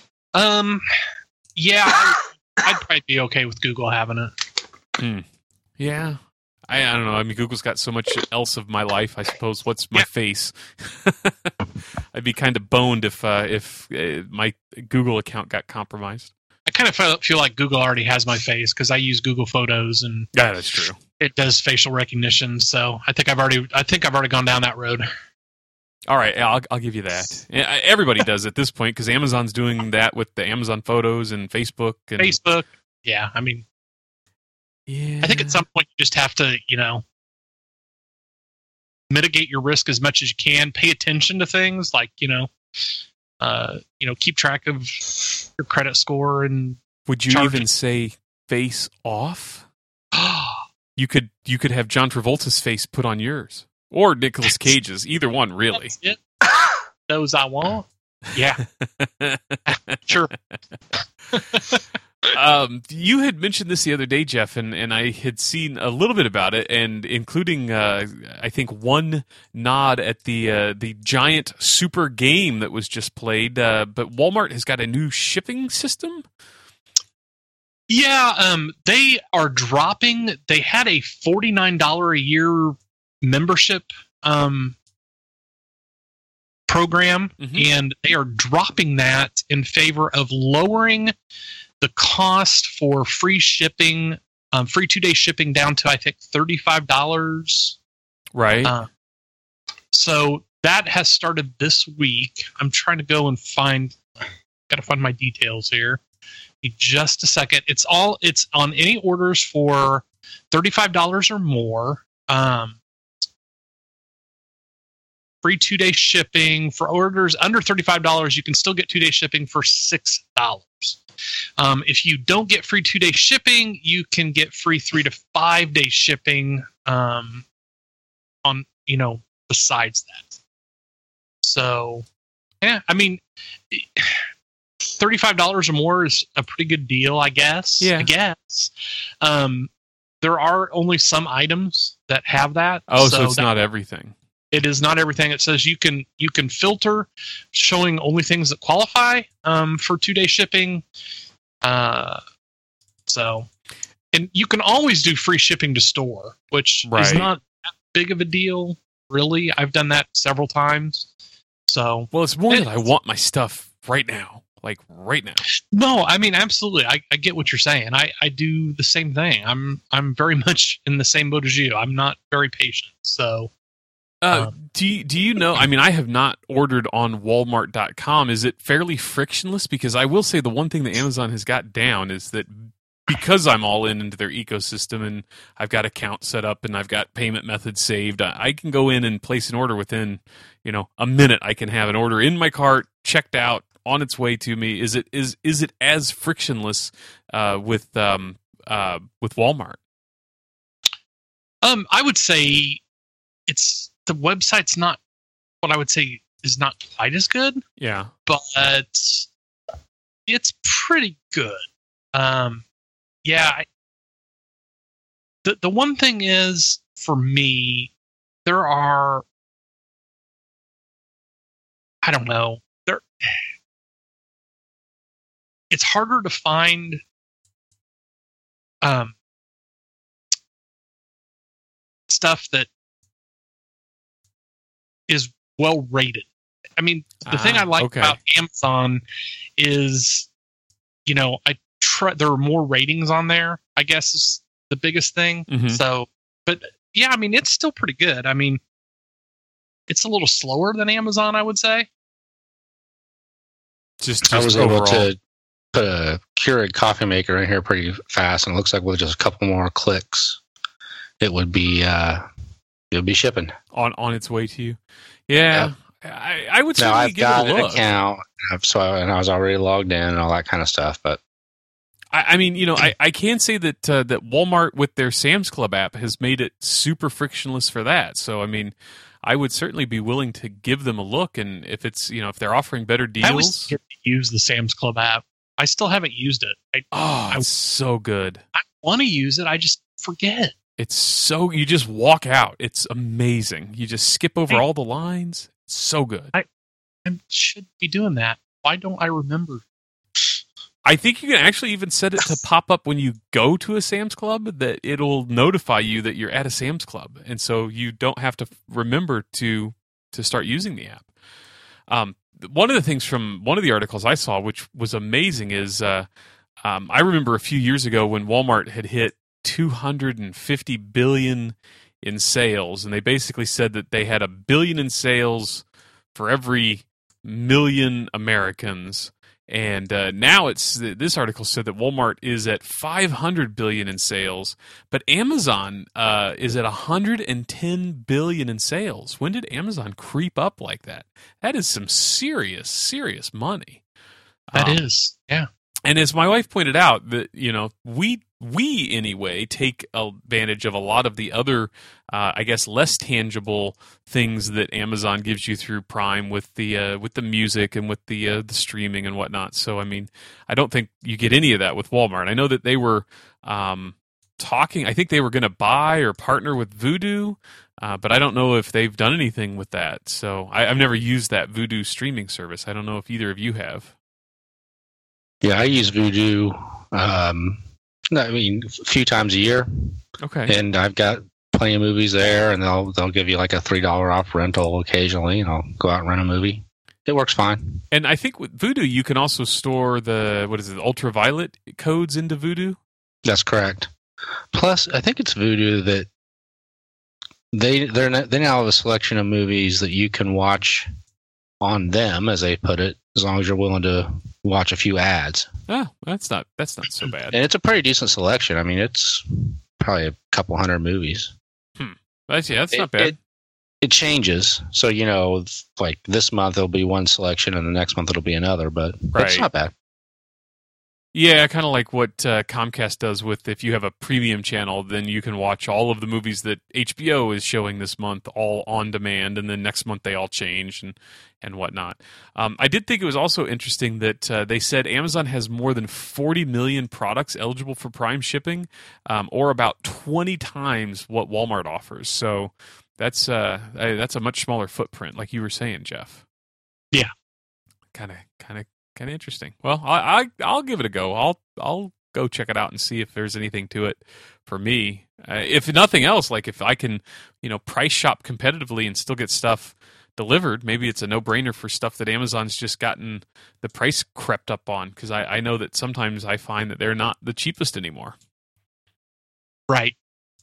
Yeah, I'd probably be okay with Google having it. Yeah. I don't know. I mean, Google's got so much else of my life, I suppose. What's my face? I'd be kind of boned if my Google account got compromised. I kind of feel like Google already has my face because I use Google Photos, and yeah, that's true. It does facial recognition, so I think I've already gone down that road. All right, I'll give you that. Everybody does at this point because Amazon's doing that with the Amazon Photos and Facebook. Yeah. I mean, yeah. I think at some point you just have to, mitigate your risk as much as you can. Pay attention to things like, keep track of your credit score and. Would you even say face off? You could have John Travolta's face put on yours or Nicolas Cage's. Either one, really. That's it. Those I want. Yeah. Sure. You had mentioned this the other day, Jeff, and I had seen a little bit about it, and including I think one nod at the giant super game that was just played. But Walmart has got a new shipping system. Yeah, they are dropping. They had a $49 a year membership program, and they are dropping that in favor of lowering the cost for free shipping, free 2-day shipping down to, I think, $35. Right. So that has started this week. I'm trying to go and got to find my details here. Just a second. It's on any orders for $35 or more. Free 2-day shipping. For orders under $35, you can still get 2-day shipping for $6. If you don't get free 2-day shipping, you can get free 3 to 5 day shipping besides that. So, yeah, I mean, $35 or more is a pretty good deal, I guess. Yeah. I guess. There are only some items that have that. Oh, so it's not everything. It is not everything. It says you can filter showing only things that qualify for 2-day shipping. So, and you can always do free shipping to store, which is not that big of a deal, really. I've done that several times. So, well, it's more that I want my stuff right now. Like right now. No, I mean, absolutely. I get what you're saying. I do the same thing. I'm very much in the same boat as you. I'm not very patient. So, do you know? I mean, I have not ordered on Walmart.com. Is it fairly frictionless? Because I will say the one thing that Amazon has got down is that because I'm all into their ecosystem and I've got account set up and I've got payment methods saved, I can go in and place an order within a minute. I can have an order in my cart, checked out, on its way to me. Is it as frictionless with Walmart? I would say the website's not what I would say is not quite as good. Yeah, but it's pretty good. Yeah. The one thing is for me, there are, I don't know, it's harder to find stuff that is well rated. I mean, the thing I like about Amazon is, there are more ratings on there, I guess is the biggest thing. Mm-hmm. So, but yeah, I mean, it's still pretty good. I mean, it's a little slower than Amazon, I would say. Just I was overall. able to put a Keurig coffee maker in here pretty fast, and it looks like with just a couple more clicks, it would be shipping on its way to you. Yeah, I would certainly now I've give got it a look. An account, and I was already logged in and all that kind of stuff. But I mean, I can say that that Walmart with their Sam's Club app has made it super frictionless for that. So I mean, I would certainly be willing to give them a look. And if it's, if they're offering better I always deals, get to use the Sam's Club app. I still haven't used it. it's so good. I want to use it. I just forget. You just walk out. It's amazing. You just skip over all the lines. It's so good. I should be doing that. Why don't I remember? I think you can actually even set it to pop up when you go to a Sam's Club, that it'll notify you that you're at a Sam's Club. And so you don't have to remember to start using the app. One of the things from one of the articles I saw, which was amazing, is I remember a few years ago when Walmart had hit $250 billion in sales, and they basically said that they had $1 billion in sales for every million Americans. And now this article said that Walmart is at $500 billion in sales, but Amazon is at $110 billion in sales. When did Amazon creep up like that? That is some serious, serious money. That is, yeah. And as my wife pointed out, that we anyway take advantage of a lot of the other, I guess, less tangible things that Amazon gives you through Prime with the music and with the streaming and whatnot. So I mean, I don't think you get any of that with Walmart. I know that they were talking. I think they were going to buy or partner with Vudu, but I don't know if they've done anything with that. So I've never used that Vudu streaming service. I don't know if either of you have. Yeah, I use Vudu. A few times a year. Okay. And I've got plenty of movies there, and they'll give you like a $3 off rental occasionally, and I'll go out and rent a movie. It works fine. And I think with Vudu, you can also store the ultraviolet codes into Vudu. That's correct. Plus, I think it's Vudu that they now have a selection of movies that you can watch on them, as they put it, as long as you're willing to watch a few ads. Oh, that's not so bad. And it's a pretty decent selection. I mean, it's probably a couple hundred movies. That's not bad. It changes. So, like this month it'll be one selection and the next month it'll be another, but it's not bad. Yeah, kind of like what Comcast does with, if you have a premium channel, then you can watch all of the movies that HBO is showing this month all on demand, and then next month they all change and whatnot. I did think it was also interesting that they said Amazon has more than 40 million products eligible for Prime shipping, or about 20 times what Walmart offers. So that's a much smaller footprint, like you were saying, Jeff. Yeah. Kind of interesting. Well, I'll give it a go. I'll go check it out and see if there's anything to it for me. If nothing else, like if I can, price shop competitively and still get stuff delivered, maybe it's a no-brainer for stuff that Amazon's just gotten the price crept up on, because I know that sometimes I find that they're not the cheapest anymore. Right.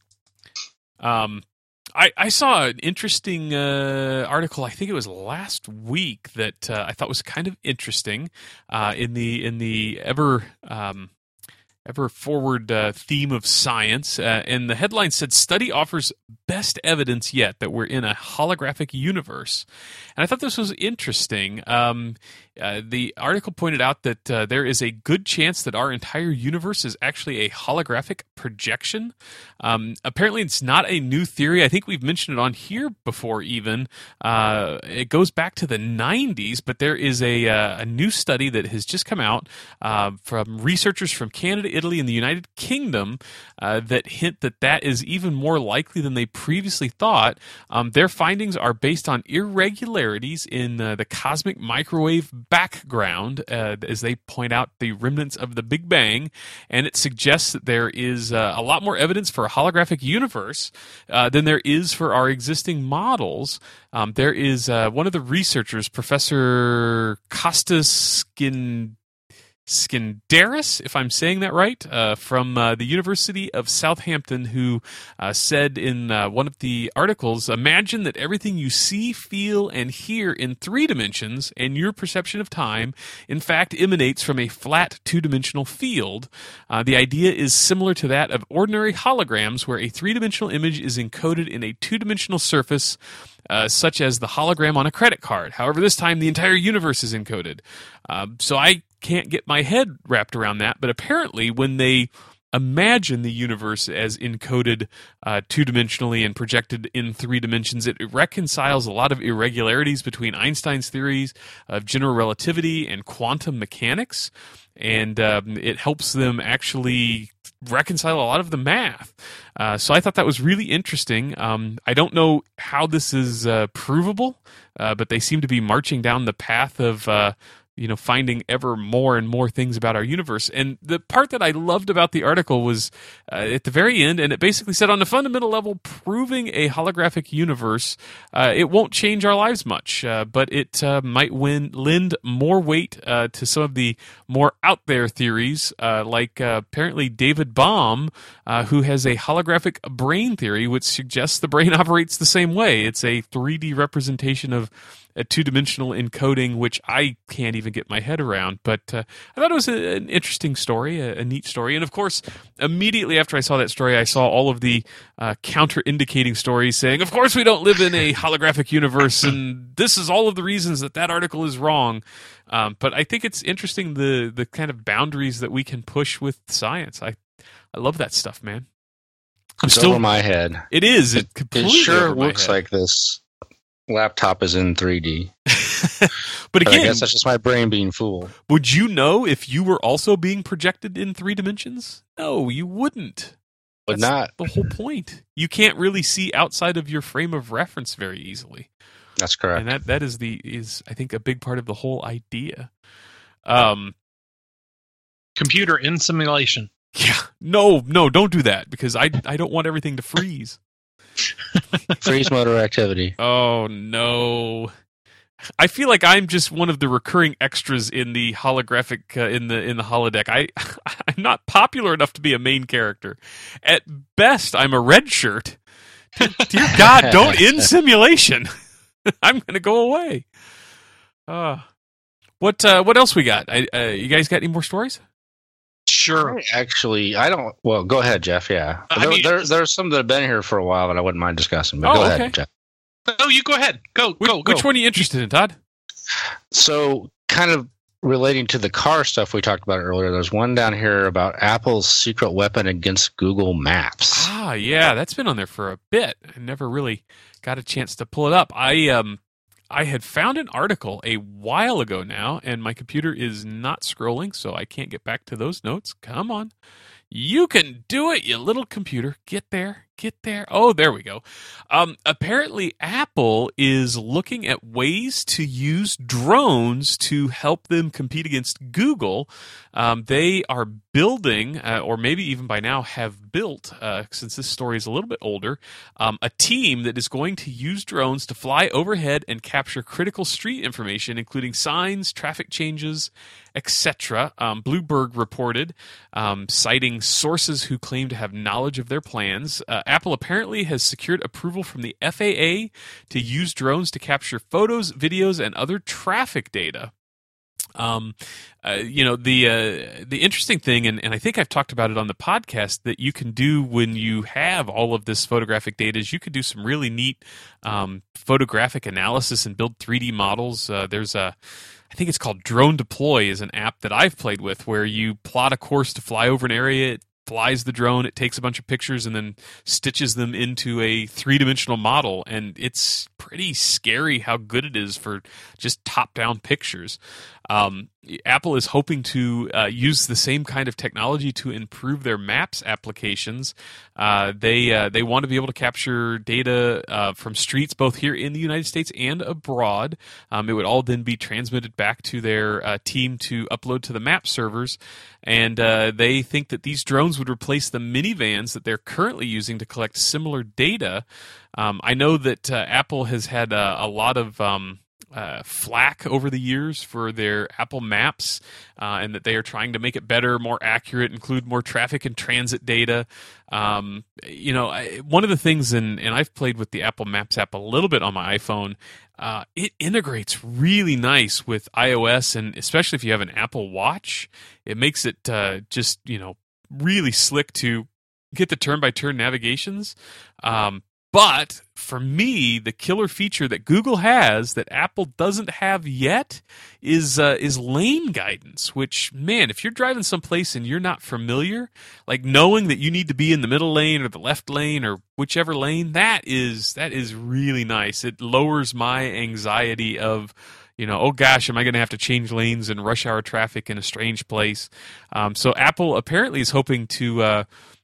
I saw an interesting article, I think it was last week, that I thought was kind of interesting in the ever forward theme of science. And the headline said, "Study offers best evidence yet that we're in a holographic universe." And I thought this was interesting. The article pointed out that there is a good chance that our entire universe is actually a holographic projection. Apparently, it's not a new theory. I think we've mentioned it on here before even. It goes back to the 90s, but there is a new study that has just come out from researchers from Canada, Italy, and the United Kingdom that hint that is even more likely than they previously thought. Their findings are based on irregularities in the cosmic microwave background, as they point out the remnants of the Big Bang, and it suggests that there is a lot more evidence for a holographic universe than there is for our existing models. There is one of the researchers, Professor Kostas Skinderis, if I'm saying that right, from the University of Southampton, who said in one of the articles, "Imagine that everything you see, feel, and hear in 3 dimensions, and your perception of time, in fact, emanates from a flat 2-dimensional field. The idea is similar to that of ordinary holograms, where a 3-dimensional image is encoded in a 2-dimensional surface, such as the hologram on a credit card. However, this time the entire universe is encoded." So I can't get my head wrapped around that, but apparently when they imagine the universe as encoded two-dimensionally and projected in 3 dimensions. It reconciles a lot of irregularities between Einstein's theories of general relativity and quantum mechanics, and it helps them actually reconcile a lot of the math. So I thought that was really interesting. I don't know how this is provable, but they seem to be marching down the path of finding ever more and more things about our universe. And the part that I loved about the article was at the very end, and it basically said, on the fundamental level, proving a holographic universe, it won't change our lives much, but it might lend more weight to some of the more out there theories, like apparently David Bohm, who has a holographic brain theory, which suggests the brain operates the same way. It's a 3D representation of a 2-dimensional encoding, which I can't even get my head around. But I thought it was an interesting story, a neat story. And of course, immediately after I saw that story, I saw all of the counter-indicating stories saying, of course we don't live in a holographic universe, and this is all of the reasons that article is wrong. But I think it's interesting the kind of boundaries that we can push with science. I love that stuff, man. It's over my head. It is. It sure looks like this laptop is in 3D. But again, I guess that's just my brain being fooled. Would you know if you were also being projected in 3 dimensions? No, you wouldn't. That's not the whole point. You can't really see outside of your frame of reference very easily. That's correct. And that is I think a big part of the whole idea. Computer in simulation. Yeah. No, don't do that, because I don't want everything to freeze. Freeze motor activity. Oh no! I feel like I'm just one of the recurring extras in the holographic in the holodeck. I'm not popular enough to be a main character. At best, I'm a red shirt. Dear God, don't end simulation. I'm going to go away. What else we got? You guys got any more stories? Sure. Actually, I don't. Well, go ahead, Jeff. Yeah, there's some that have been here for a while that I wouldn't mind discussing. But go ahead, Jeff. No, you go ahead. Go. Which one are you interested in, Todd? So, kind of relating to the car stuff we talked about earlier, there's one down here about Apple's secret weapon against Google Maps. Ah, yeah, that's been on there for a bit. I never really got a chance to pull it up. I had found an article a while ago now, and my computer is not scrolling, so I can't get back to those notes. Come on. You can do it, you little computer. Get there. Oh, there we go. Apparently, Apple is looking at ways to use drones to help them compete against Google. They are building, or maybe even by now have built, since this story is a little bit older, a team that is going to use drones to fly overhead and capture critical street information, including signs, traffic changes, etc. Bloomberg reported, citing sources who claim to have knowledge of their plans. Apple apparently has secured approval from the FAA to use drones to capture photos, videos, and other traffic data. The interesting thing, and I think I've talked about it on the podcast, that you can do when you have all of this photographic data is you can do some really neat photographic analysis and build 3D models. I think it's called Drone Deploy is an app that I've played with where you plot a course to fly over an area. It flies the drone, it takes a bunch of pictures and then stitches them into a 3-dimensional model, and it's pretty scary how good it is for just top-down pictures. Apple is hoping to use the same kind of technology to improve their Maps applications. They want to be able to capture data from streets both here in the United States and abroad. It would all then be transmitted back to their team to upload to the map servers, and they think that these drones would replace the minivans that they're currently using to collect similar data. I know that Apple has had a lot of flack over the years for their Apple Maps, and that they are trying to make it better, more accurate, include more traffic and transit data. One of the things, and I've played with the Apple Maps app a little bit on my iPhone, it integrates really nice with iOS, and especially if you have an Apple Watch, it makes it really slick to get the turn-by-turn navigations. But for me, the killer feature that Google has that Apple doesn't have yet is lane guidance. Which, man, if you're driving someplace and you're not familiar, like knowing that you need to be in the middle lane or the left lane or whichever lane, that is really nice. It lowers my anxiety of, oh gosh, am I going to have to change lanes in rush hour traffic in a strange place? So Apple apparently is hoping to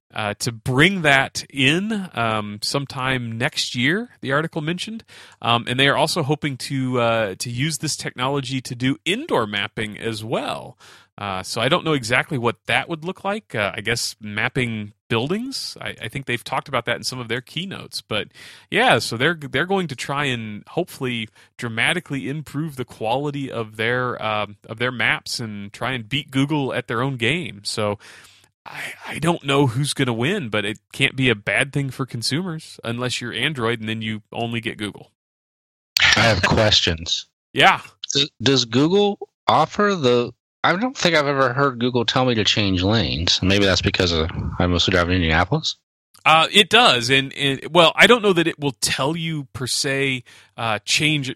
bring that in sometime next year, the article mentioned, and they are also hoping to use this technology to do indoor mapping as well. So I don't know exactly what that would look like. I guess mapping buildings. I think they've talked about that in some of their keynotes. But yeah, so they're going to try and hopefully dramatically improve the quality of their maps and try and beat Google at their own game. So I don't know who's going to win, but it can't be a bad thing for consumers unless you're Android and then you only get Google. I have questions. Yeah. Does Google offer I don't think I've ever heard Google tell me to change lanes. Maybe that's because I mostly drive in Indianapolis. It does, and well, I don't know that it will tell you per se change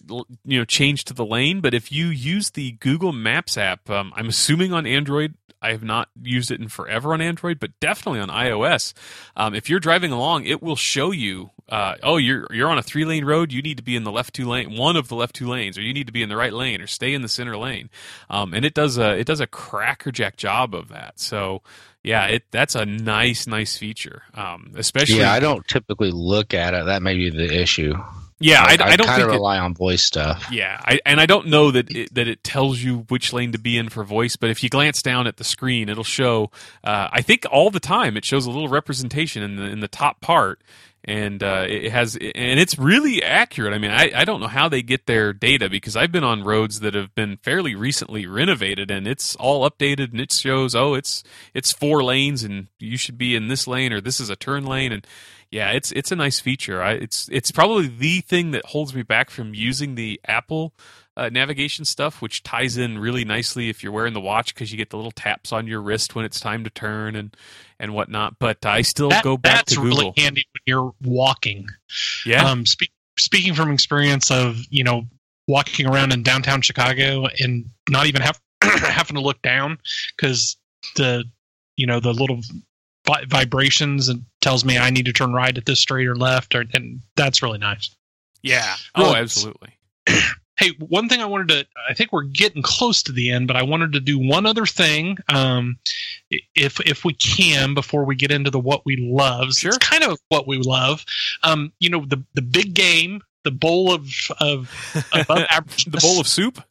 to the lane, but if you use the Google Maps app, I'm assuming on Android. I have not used it in forever on Android, but definitely on iOS. If you're driving along, it will show you, you're on a 3-lane road. You need to be in the one of the left two lanes, or you need to be in the right lane, or stay in the center lane. And it does a crackerjack job of that. So yeah, that's a nice feature. Especially, yeah, I don't typically look at it. That may be the issue. Yeah, I don't kind of think rely on voice stuff. Yeah, I don't know that it tells you which lane to be in for voice, but if you glance down at the screen, it'll show. I think all the time it shows a little representation in the top part, and it's really accurate. I mean, I don't know how they get their data because I've been on roads that have been fairly recently renovated, and it's all updated, and it shows it's 4 lanes, and you should be in this lane, or this is a turn lane, and yeah, it's a nice feature. It's probably the thing that holds me back from using the Apple navigation stuff, which ties in really nicely if you're wearing the watch because you get the little taps on your wrist when it's time to turn and whatnot. But I still go back to Google. That's really handy when you're walking. Yeah. Speaking from experience of walking around in downtown Chicago and not even having to look down because the little vibrations and tells me I need to turn right at this street or left, and that's really nice. Yeah. Really. Oh, absolutely. Hey, one thing I think we're getting close to the end, but I wanted to do one other thing, if we can, before we get into the what we love. Sure. It's kind of what we love. The big game, the bowl of above average, the bowl of soup,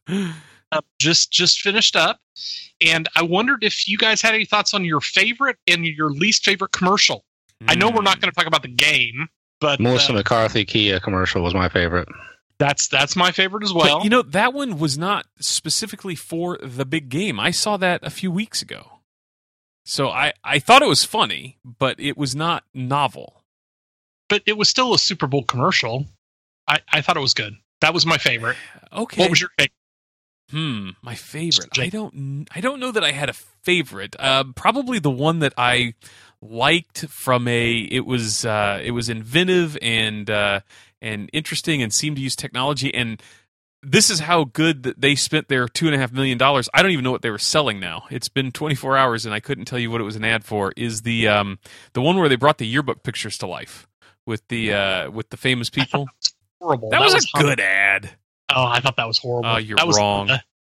just finished up. And I wondered if you guys had any thoughts on your favorite and your least favorite commercial. I know we're not going to talk about the game, but Melissa McCarthy Kia commercial was my favorite. That's my favorite as well. But, that one was not specifically for the big game. I saw that a few weeks ago. So I thought it was funny, but it was not novel. But it was still a Super Bowl commercial. I thought it was good. That was my favorite. Okay. What was your favorite? My favorite. I don't know that I had a favorite. Probably the one that I liked from it was inventive and interesting and seemed to use technology. And this is how good that they spent their $2.5 million. I don't even know what they were selling now. It's been 24 hours and I couldn't tell you what it was an ad for. Is the one where they brought the yearbook pictures to life with the famous people. Horrible. That was a good ad. Oh, I thought that was horrible. Oh, you're wrong.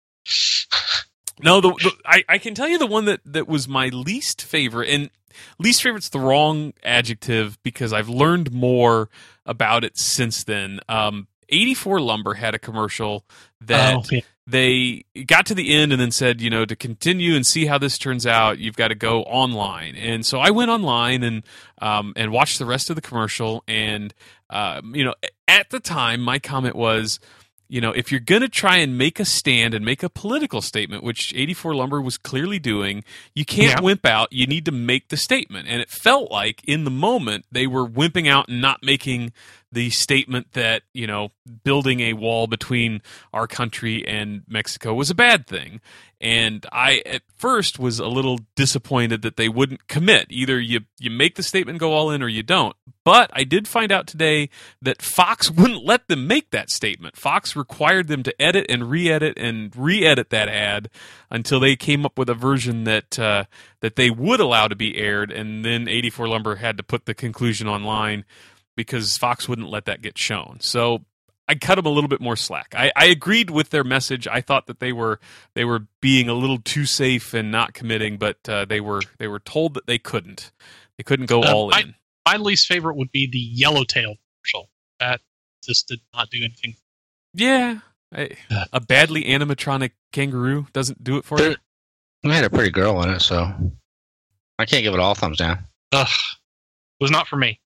No, I can tell you the one that was my least favorite, and least favorite's the wrong adjective because I've learned more about it since then. 84 Lumber had a commercial that they got to the end and then said, to continue and see how this turns out, you've got to go online. And so I went online and watched the rest of the commercial. And, at the time, my comment was, if you're going to try and make a stand and make a political statement, which 84 Lumber was clearly doing, you can't wimp out. You need to make the statement. And it felt like in the moment they were wimping out and not making the statement that, building a wall between our country and Mexico was a bad thing. And I, at first, was a little disappointed that they wouldn't commit. Either you make the statement, go all in, or you don't. But I did find out today that Fox wouldn't let them make that statement. Fox required them to edit and re-edit that ad until they came up with a version that they would allow to be aired. And then 84 Lumber had to put the conclusion online because Fox wouldn't let that get shown. So I cut them a little bit more slack. I agreed with their message. I thought that they were being a little too safe and not committing, but they were told that they couldn't. They couldn't go all in. My least favorite would be the Yellowtail commercial. That just did not do anything. Yeah, a badly animatronic kangaroo doesn't do it for you. We had a pretty girl in it, so I can't give it all thumbs down. Ugh, it was not for me.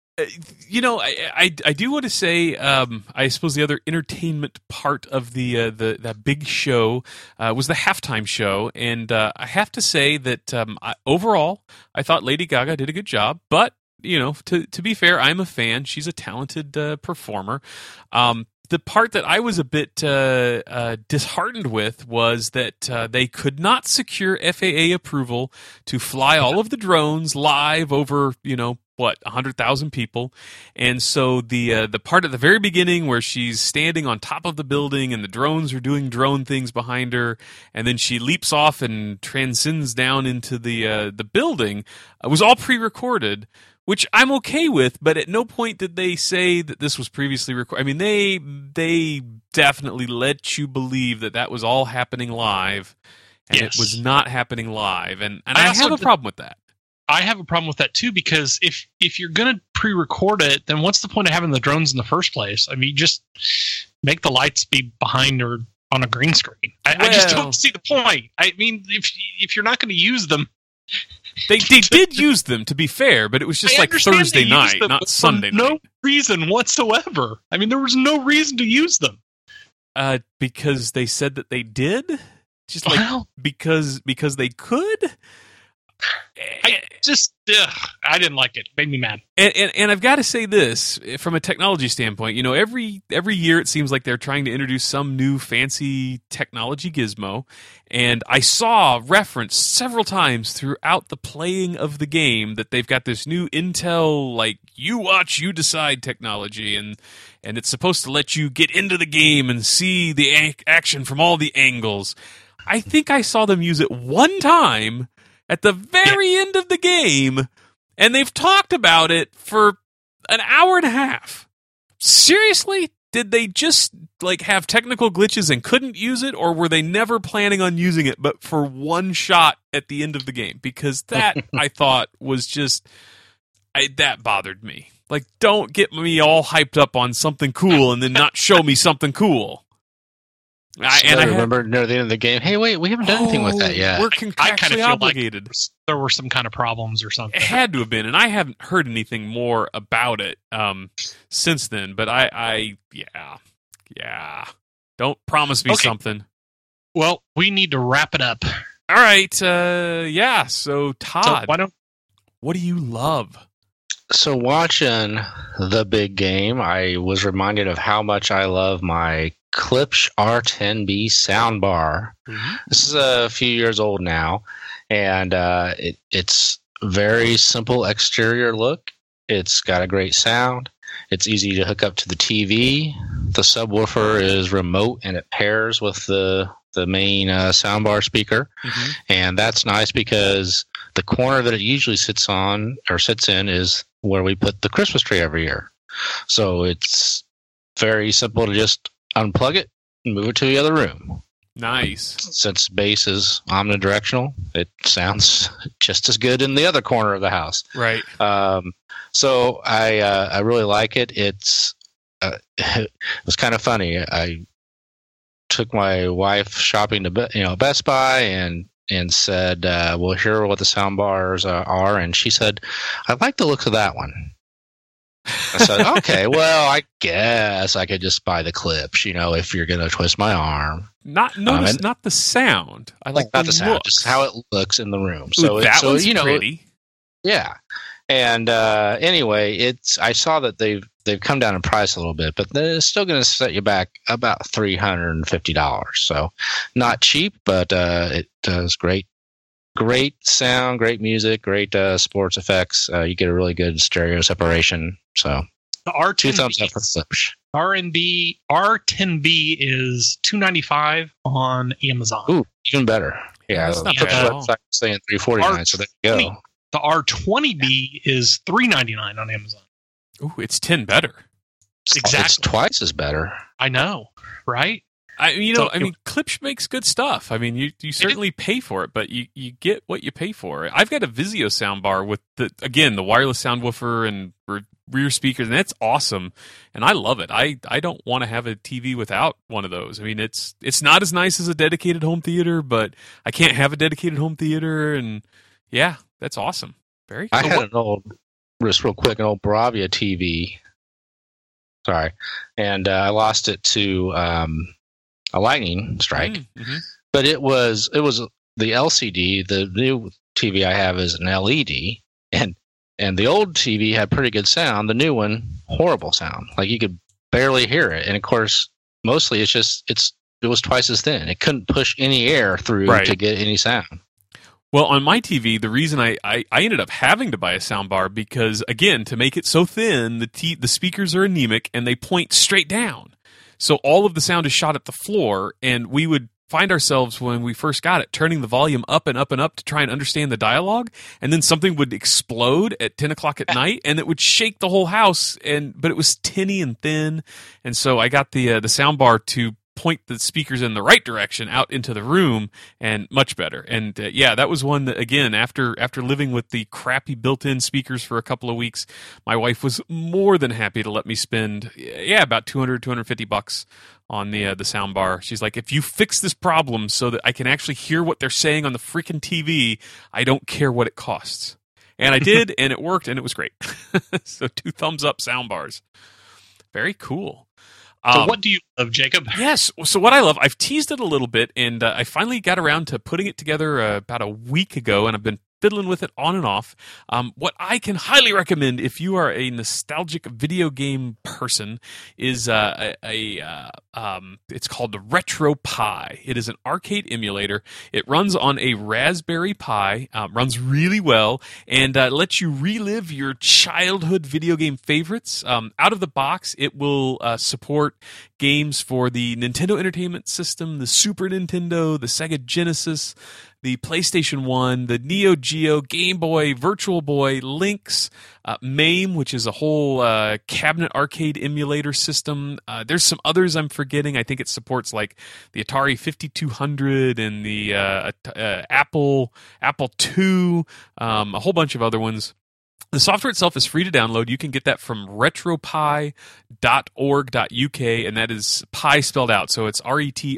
I do want to say, I suppose the other entertainment part of that big show was the halftime show, and I have to say that overall, I thought Lady Gaga did a good job. But to be fair, I'm a fan. She's a talented performer. The part that I was a bit disheartened with was that they could not secure FAA approval to fly all of the drones live over, 100,000 people. And so the part at the very beginning where she's standing on top of the building and the drones are doing drone things behind her, and then she leaps off and transcends down into the building, was all pre-recorded, which I'm okay with, but at no point did they say that this was previously recorded. I mean, they definitely let you believe that was all happening live, and Yes. it was not happening live. And I have a problem with that. I have a problem with that too, because if you're going to pre-record it, then what's the point of having the drones in the first place? I mean, just make the lights be behind or on a green screen. I just don't see the point. I mean, if you're not going to use them. They did use them, to be fair, but it was just like Thursday night, not Sunday night. No reason whatsoever. I mean, there was no reason to use them. Because they said that they did? Just because they could? I didn't like it. It made me mad. And I've got to say this, from a technology standpoint, every year it seems like they're trying to introduce some new fancy technology gizmo, and I saw referenced several times throughout the playing of the game that they've got this new Intel, like, you watch, you decide technology, and it's supposed to let you get into the game and see the action from all the angles. I think I saw them use it one time at the very end of the game, and they've talked about it for an hour and a half. Seriously? Did they just have technical glitches and couldn't use it, or were they never planning on using it but for one shot at the end of the game? Because that, I thought, was just... that bothered me. Don't get me all hyped up on something cool and then not show me something cool. I remember near the end of the game, hey, wait, we haven't done anything with that yet. We're contractually obligated. Like there were some kind of problems or something. It had to have been, and I haven't heard anything more about it since then. But yeah. Don't promise me something. Well, we need to wrap it up. All right. So Todd, what do you love? So watching the big game, I was reminded of how much I love my Klipsch R10B soundbar. Mm-hmm. This is a few years old now, and it's very simple exterior look. It's got a great sound. It's easy to hook up to the TV. The subwoofer is remote, and it pairs with the main soundbar speaker. Mm-hmm. And that's nice because the corner that it usually sits in is where we put the Christmas tree every year. So it's very simple to just unplug it and move it to the other room. Nice. Since bass is omnidirectional, it sounds just as good in the other corner of the house. Right. So I really like it. It was kind of funny. I took my wife shopping to Best Buy and said, well, here are what the sound bars are. And she said, I like the look of that one. I said, okay, well, I guess I could just buy the Klipsch, if you're going to twist my arm. Not the sound. I like not the sound, look. just how it looks in the room. Ooh, that one's pretty. Yeah. And anyway, I saw that they've come down in price a little bit, but it's still going to set you back about $350. So not cheap, but it does great sound, great music, great sports effects. You get a really good stereo separation. So The R10B, 2 thumbs up for Klipsch. R10B is $295 on Amazon. Ooh, even better. Yeah, That's not Klipsch bad at all. website is saying $349. So there you go. The R20B is $399 on Amazon. Ooh, it's 10 better. Exactly. It's twice as better. I know, right? Klipsch makes good stuff. I mean, you certainly pay for it, but you get what you pay for. I've got a Vizio soundbar with the wireless sound woofer and rear speakers, and that's awesome, and I love it. I don't want to have a TV without one of those. I mean, it's not as nice as a dedicated home theater, but I can't have a dedicated home theater, and yeah, that's awesome. Very cool. I had an old Bravia TV. Sorry, and I lost it to a lightning strike. Mm-hmm. But it was the LCD. The new TV I have is an LED, and the old TV had pretty good sound. The new one, horrible sound. Like you could barely hear it. And of course, mostly it was twice as thin. It couldn't push any air through to get any sound. Well, on my TV, the reason I ended up having to buy a soundbar because, again, to make it so thin, the speakers are anemic and they point straight down. So all of the sound is shot at the floor, and we would find ourselves, when we first got it, turning the volume up and up and up to try and understand the dialogue, and then something would explode at 10 o'clock at night, and it would shake the whole house, but it was tinny and thin, and so I got the soundbar to point the speakers in the right direction out into the room, and much better. And that was one that, again, after living with the crappy built-in speakers for a couple of weeks, my wife was more than happy to let me spend about $250 on the soundbar. She's like, if you fix this problem so that I can actually hear what they're saying on the freaking TV, I don't care what it costs. And I did, and it worked, and it was great. So 2 thumbs up soundbars. Very cool. So what do you love, Jacob? Yes. So what I love, I've teased it a little bit, and I finally got around to putting it together about a week ago, and I've been fiddling with it on and off. What I can highly recommend if you are a nostalgic video game person is it's called the RetroPie. It is an arcade emulator. It runs on a Raspberry Pi, runs really well, and lets you relive your childhood video game favorites. Out of the box, it will support games for the Nintendo Entertainment System, the Super Nintendo, the Sega Genesis, the PlayStation 1, the Neo Geo, Game Boy, Virtual Boy, Lynx, MAME, which is a whole cabinet arcade emulator system. There's some others I'm forgetting. I think it supports like the Atari 5200 and the Apple II, a whole bunch of other ones. The software itself is free to download. You can get that from retropie.org.uk, and that is pi spelled out, so it's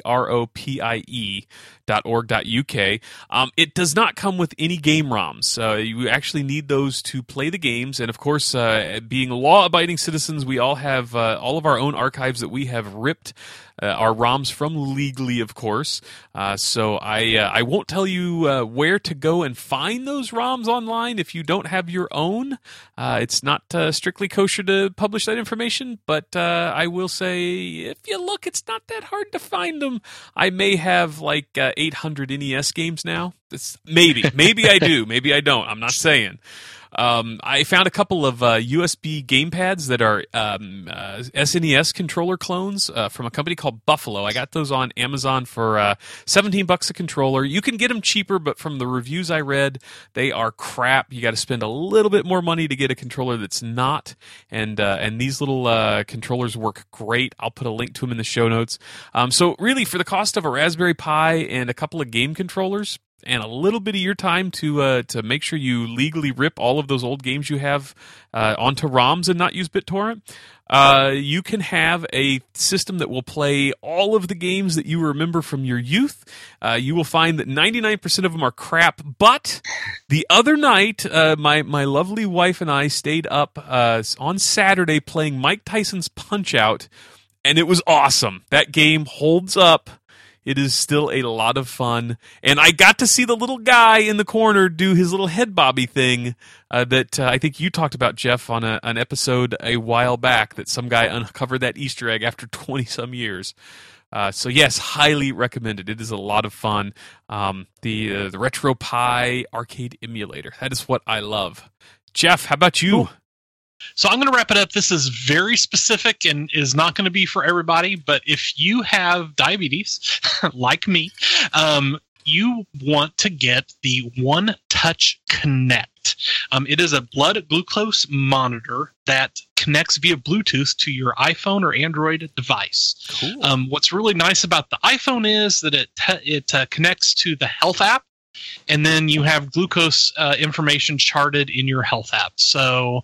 retropie.org.uk. It does not come with any game ROMs. You actually need those to play the games, and of course, being law-abiding citizens, we all have all of our own archives that we have ripped our ROMs from legally, of course. So I won't tell you where to go and find those ROMs online if you don't have your own. It's not strictly kosher to publish that information, but I will say if you look, it's not that hard to find them. I may have like 800 NES games now. Maybe I do, maybe I don't. I'm not saying. I found a couple of USB gamepads that are SNES controller clones from a company called Buffalo. I got those on Amazon for $17 a controller. You can get them cheaper, but from the reviews I read, they are crap. You got to spend a little bit more money to get a controller that's not. And these little controllers work great. I'll put a link to them in the show notes. So really, for the cost of a Raspberry Pi and a couple of game controllers, and a little bit of your time to make sure you legally rip all of those old games you have onto ROMs and not use BitTorrent, you can have a system that will play all of the games that you remember from your youth. You will find that 99% of them are crap, but the other night, my lovely wife and I stayed up on Saturday playing Mike Tyson's Punch-Out!, and it was awesome. That game holds up. It is still a lot of fun. And I got to see the little guy in the corner do his little head bobby thing that I think you talked about, Jeff, on an episode a while back, that some guy uncovered that Easter egg after 20-some years. So yes, highly recommended. It is a lot of fun. The RetroPie arcade emulator. That is what I love. Jeff, how about you? Cool. So I'm going to wrap it up. This is very specific and is not going to be for everybody, but if you have diabetes, like me, you want to get the One Touch Connect. It is a blood glucose monitor that connects via Bluetooth to your iPhone or Android device. Cool. What's really nice about the iPhone is that it connects to the Health app, and then you have glucose information charted in your Health app. So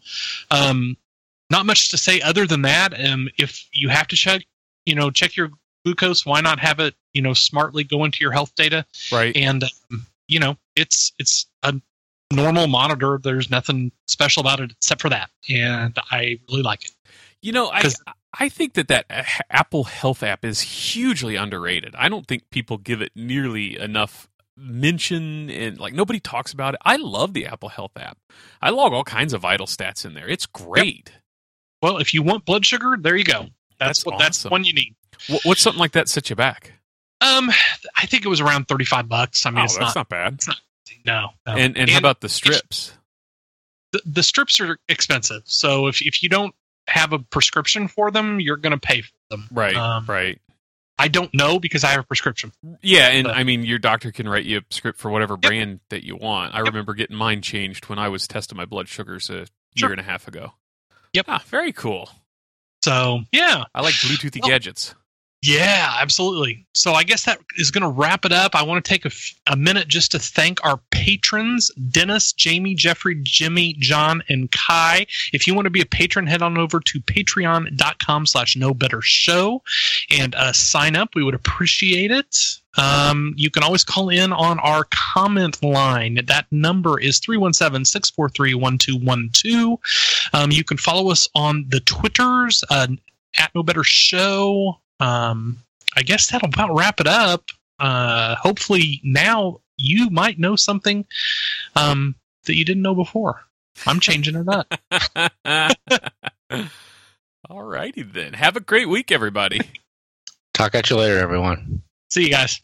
not much to say other than that. If you have to check your glucose, why not have it smartly go into your health data? Right. And it's a normal monitor. There's nothing special about it except for that, and I really like it. I think that Apple Health app is hugely underrated. I don't think people give it nearly enough mention, and nobody talks about it. I love the Apple Health app. I log all kinds of vital stats in there. It's great. Yep. Well, if you want blood sugar, there you go. That's awesome. That's the one you need. What's something like that set you back? I think it was around $35. I mean, that's not bad. It's not. No. And how about the strips? The strips are expensive. So if you don't have a prescription for them, you're going to pay for them. Right. Right. I don't know because I have a prescription. Yeah, and I mean, your doctor can write you a script for whatever brand that you want. I remember getting mine changed when I was testing my blood sugars a year and a half ago. Yep. Very cool. So, yeah. I like Bluetoothy gadgets. Yeah, absolutely. So I guess that is going to wrap it up. I want to take a minute just to thank our patrons, Dennis, Jamie, Jeffrey, Jimmy, John, and Kai. If you want to be a patron, head on over to patreon.com/knowbettershow and sign up. We would appreciate it. You can always call in on our comment line. That number is 317-643-1212. You can follow us on the Twitters, at KnowBetterShow. I guess that'll about wrap it up. Hopefully now you might know something that you didn't know before. I'm changing it up. All righty then. Have a great week, everybody. Talk at you later, everyone. See you guys.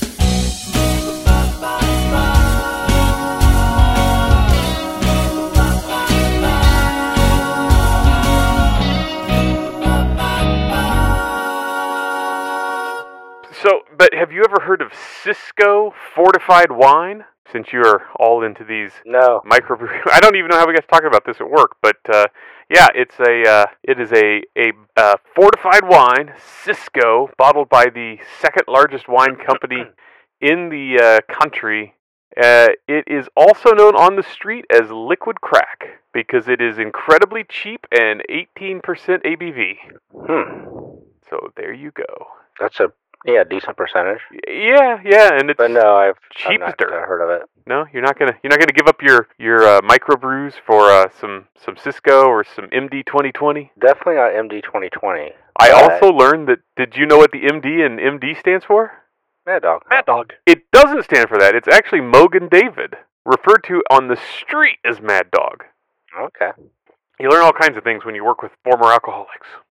So, but have you ever heard of Cisco fortified wine? Since you are all into these microbrew, I don't even know how we got to talk about this at work, but yeah, it is a fortified wine, Cisco, bottled by the second largest wine company in the country. It is also known on the street as liquid crack because it is incredibly cheap and 18% ABV. So there you go. That's a decent percentage. Yeah, and it's but no, I've not cheapster. heard of it. No, you're not gonna give up your microbrews for some Cisco or some MD 2020. Definitely not MD 2020. I also learned that. Did you know what the MD and MD stands for? Mad Dog. Mad Dog. It doesn't stand for that. It's actually Mogan David, referred to on the street as Mad Dog. Okay. You learn all kinds of things when you work with former alcoholics.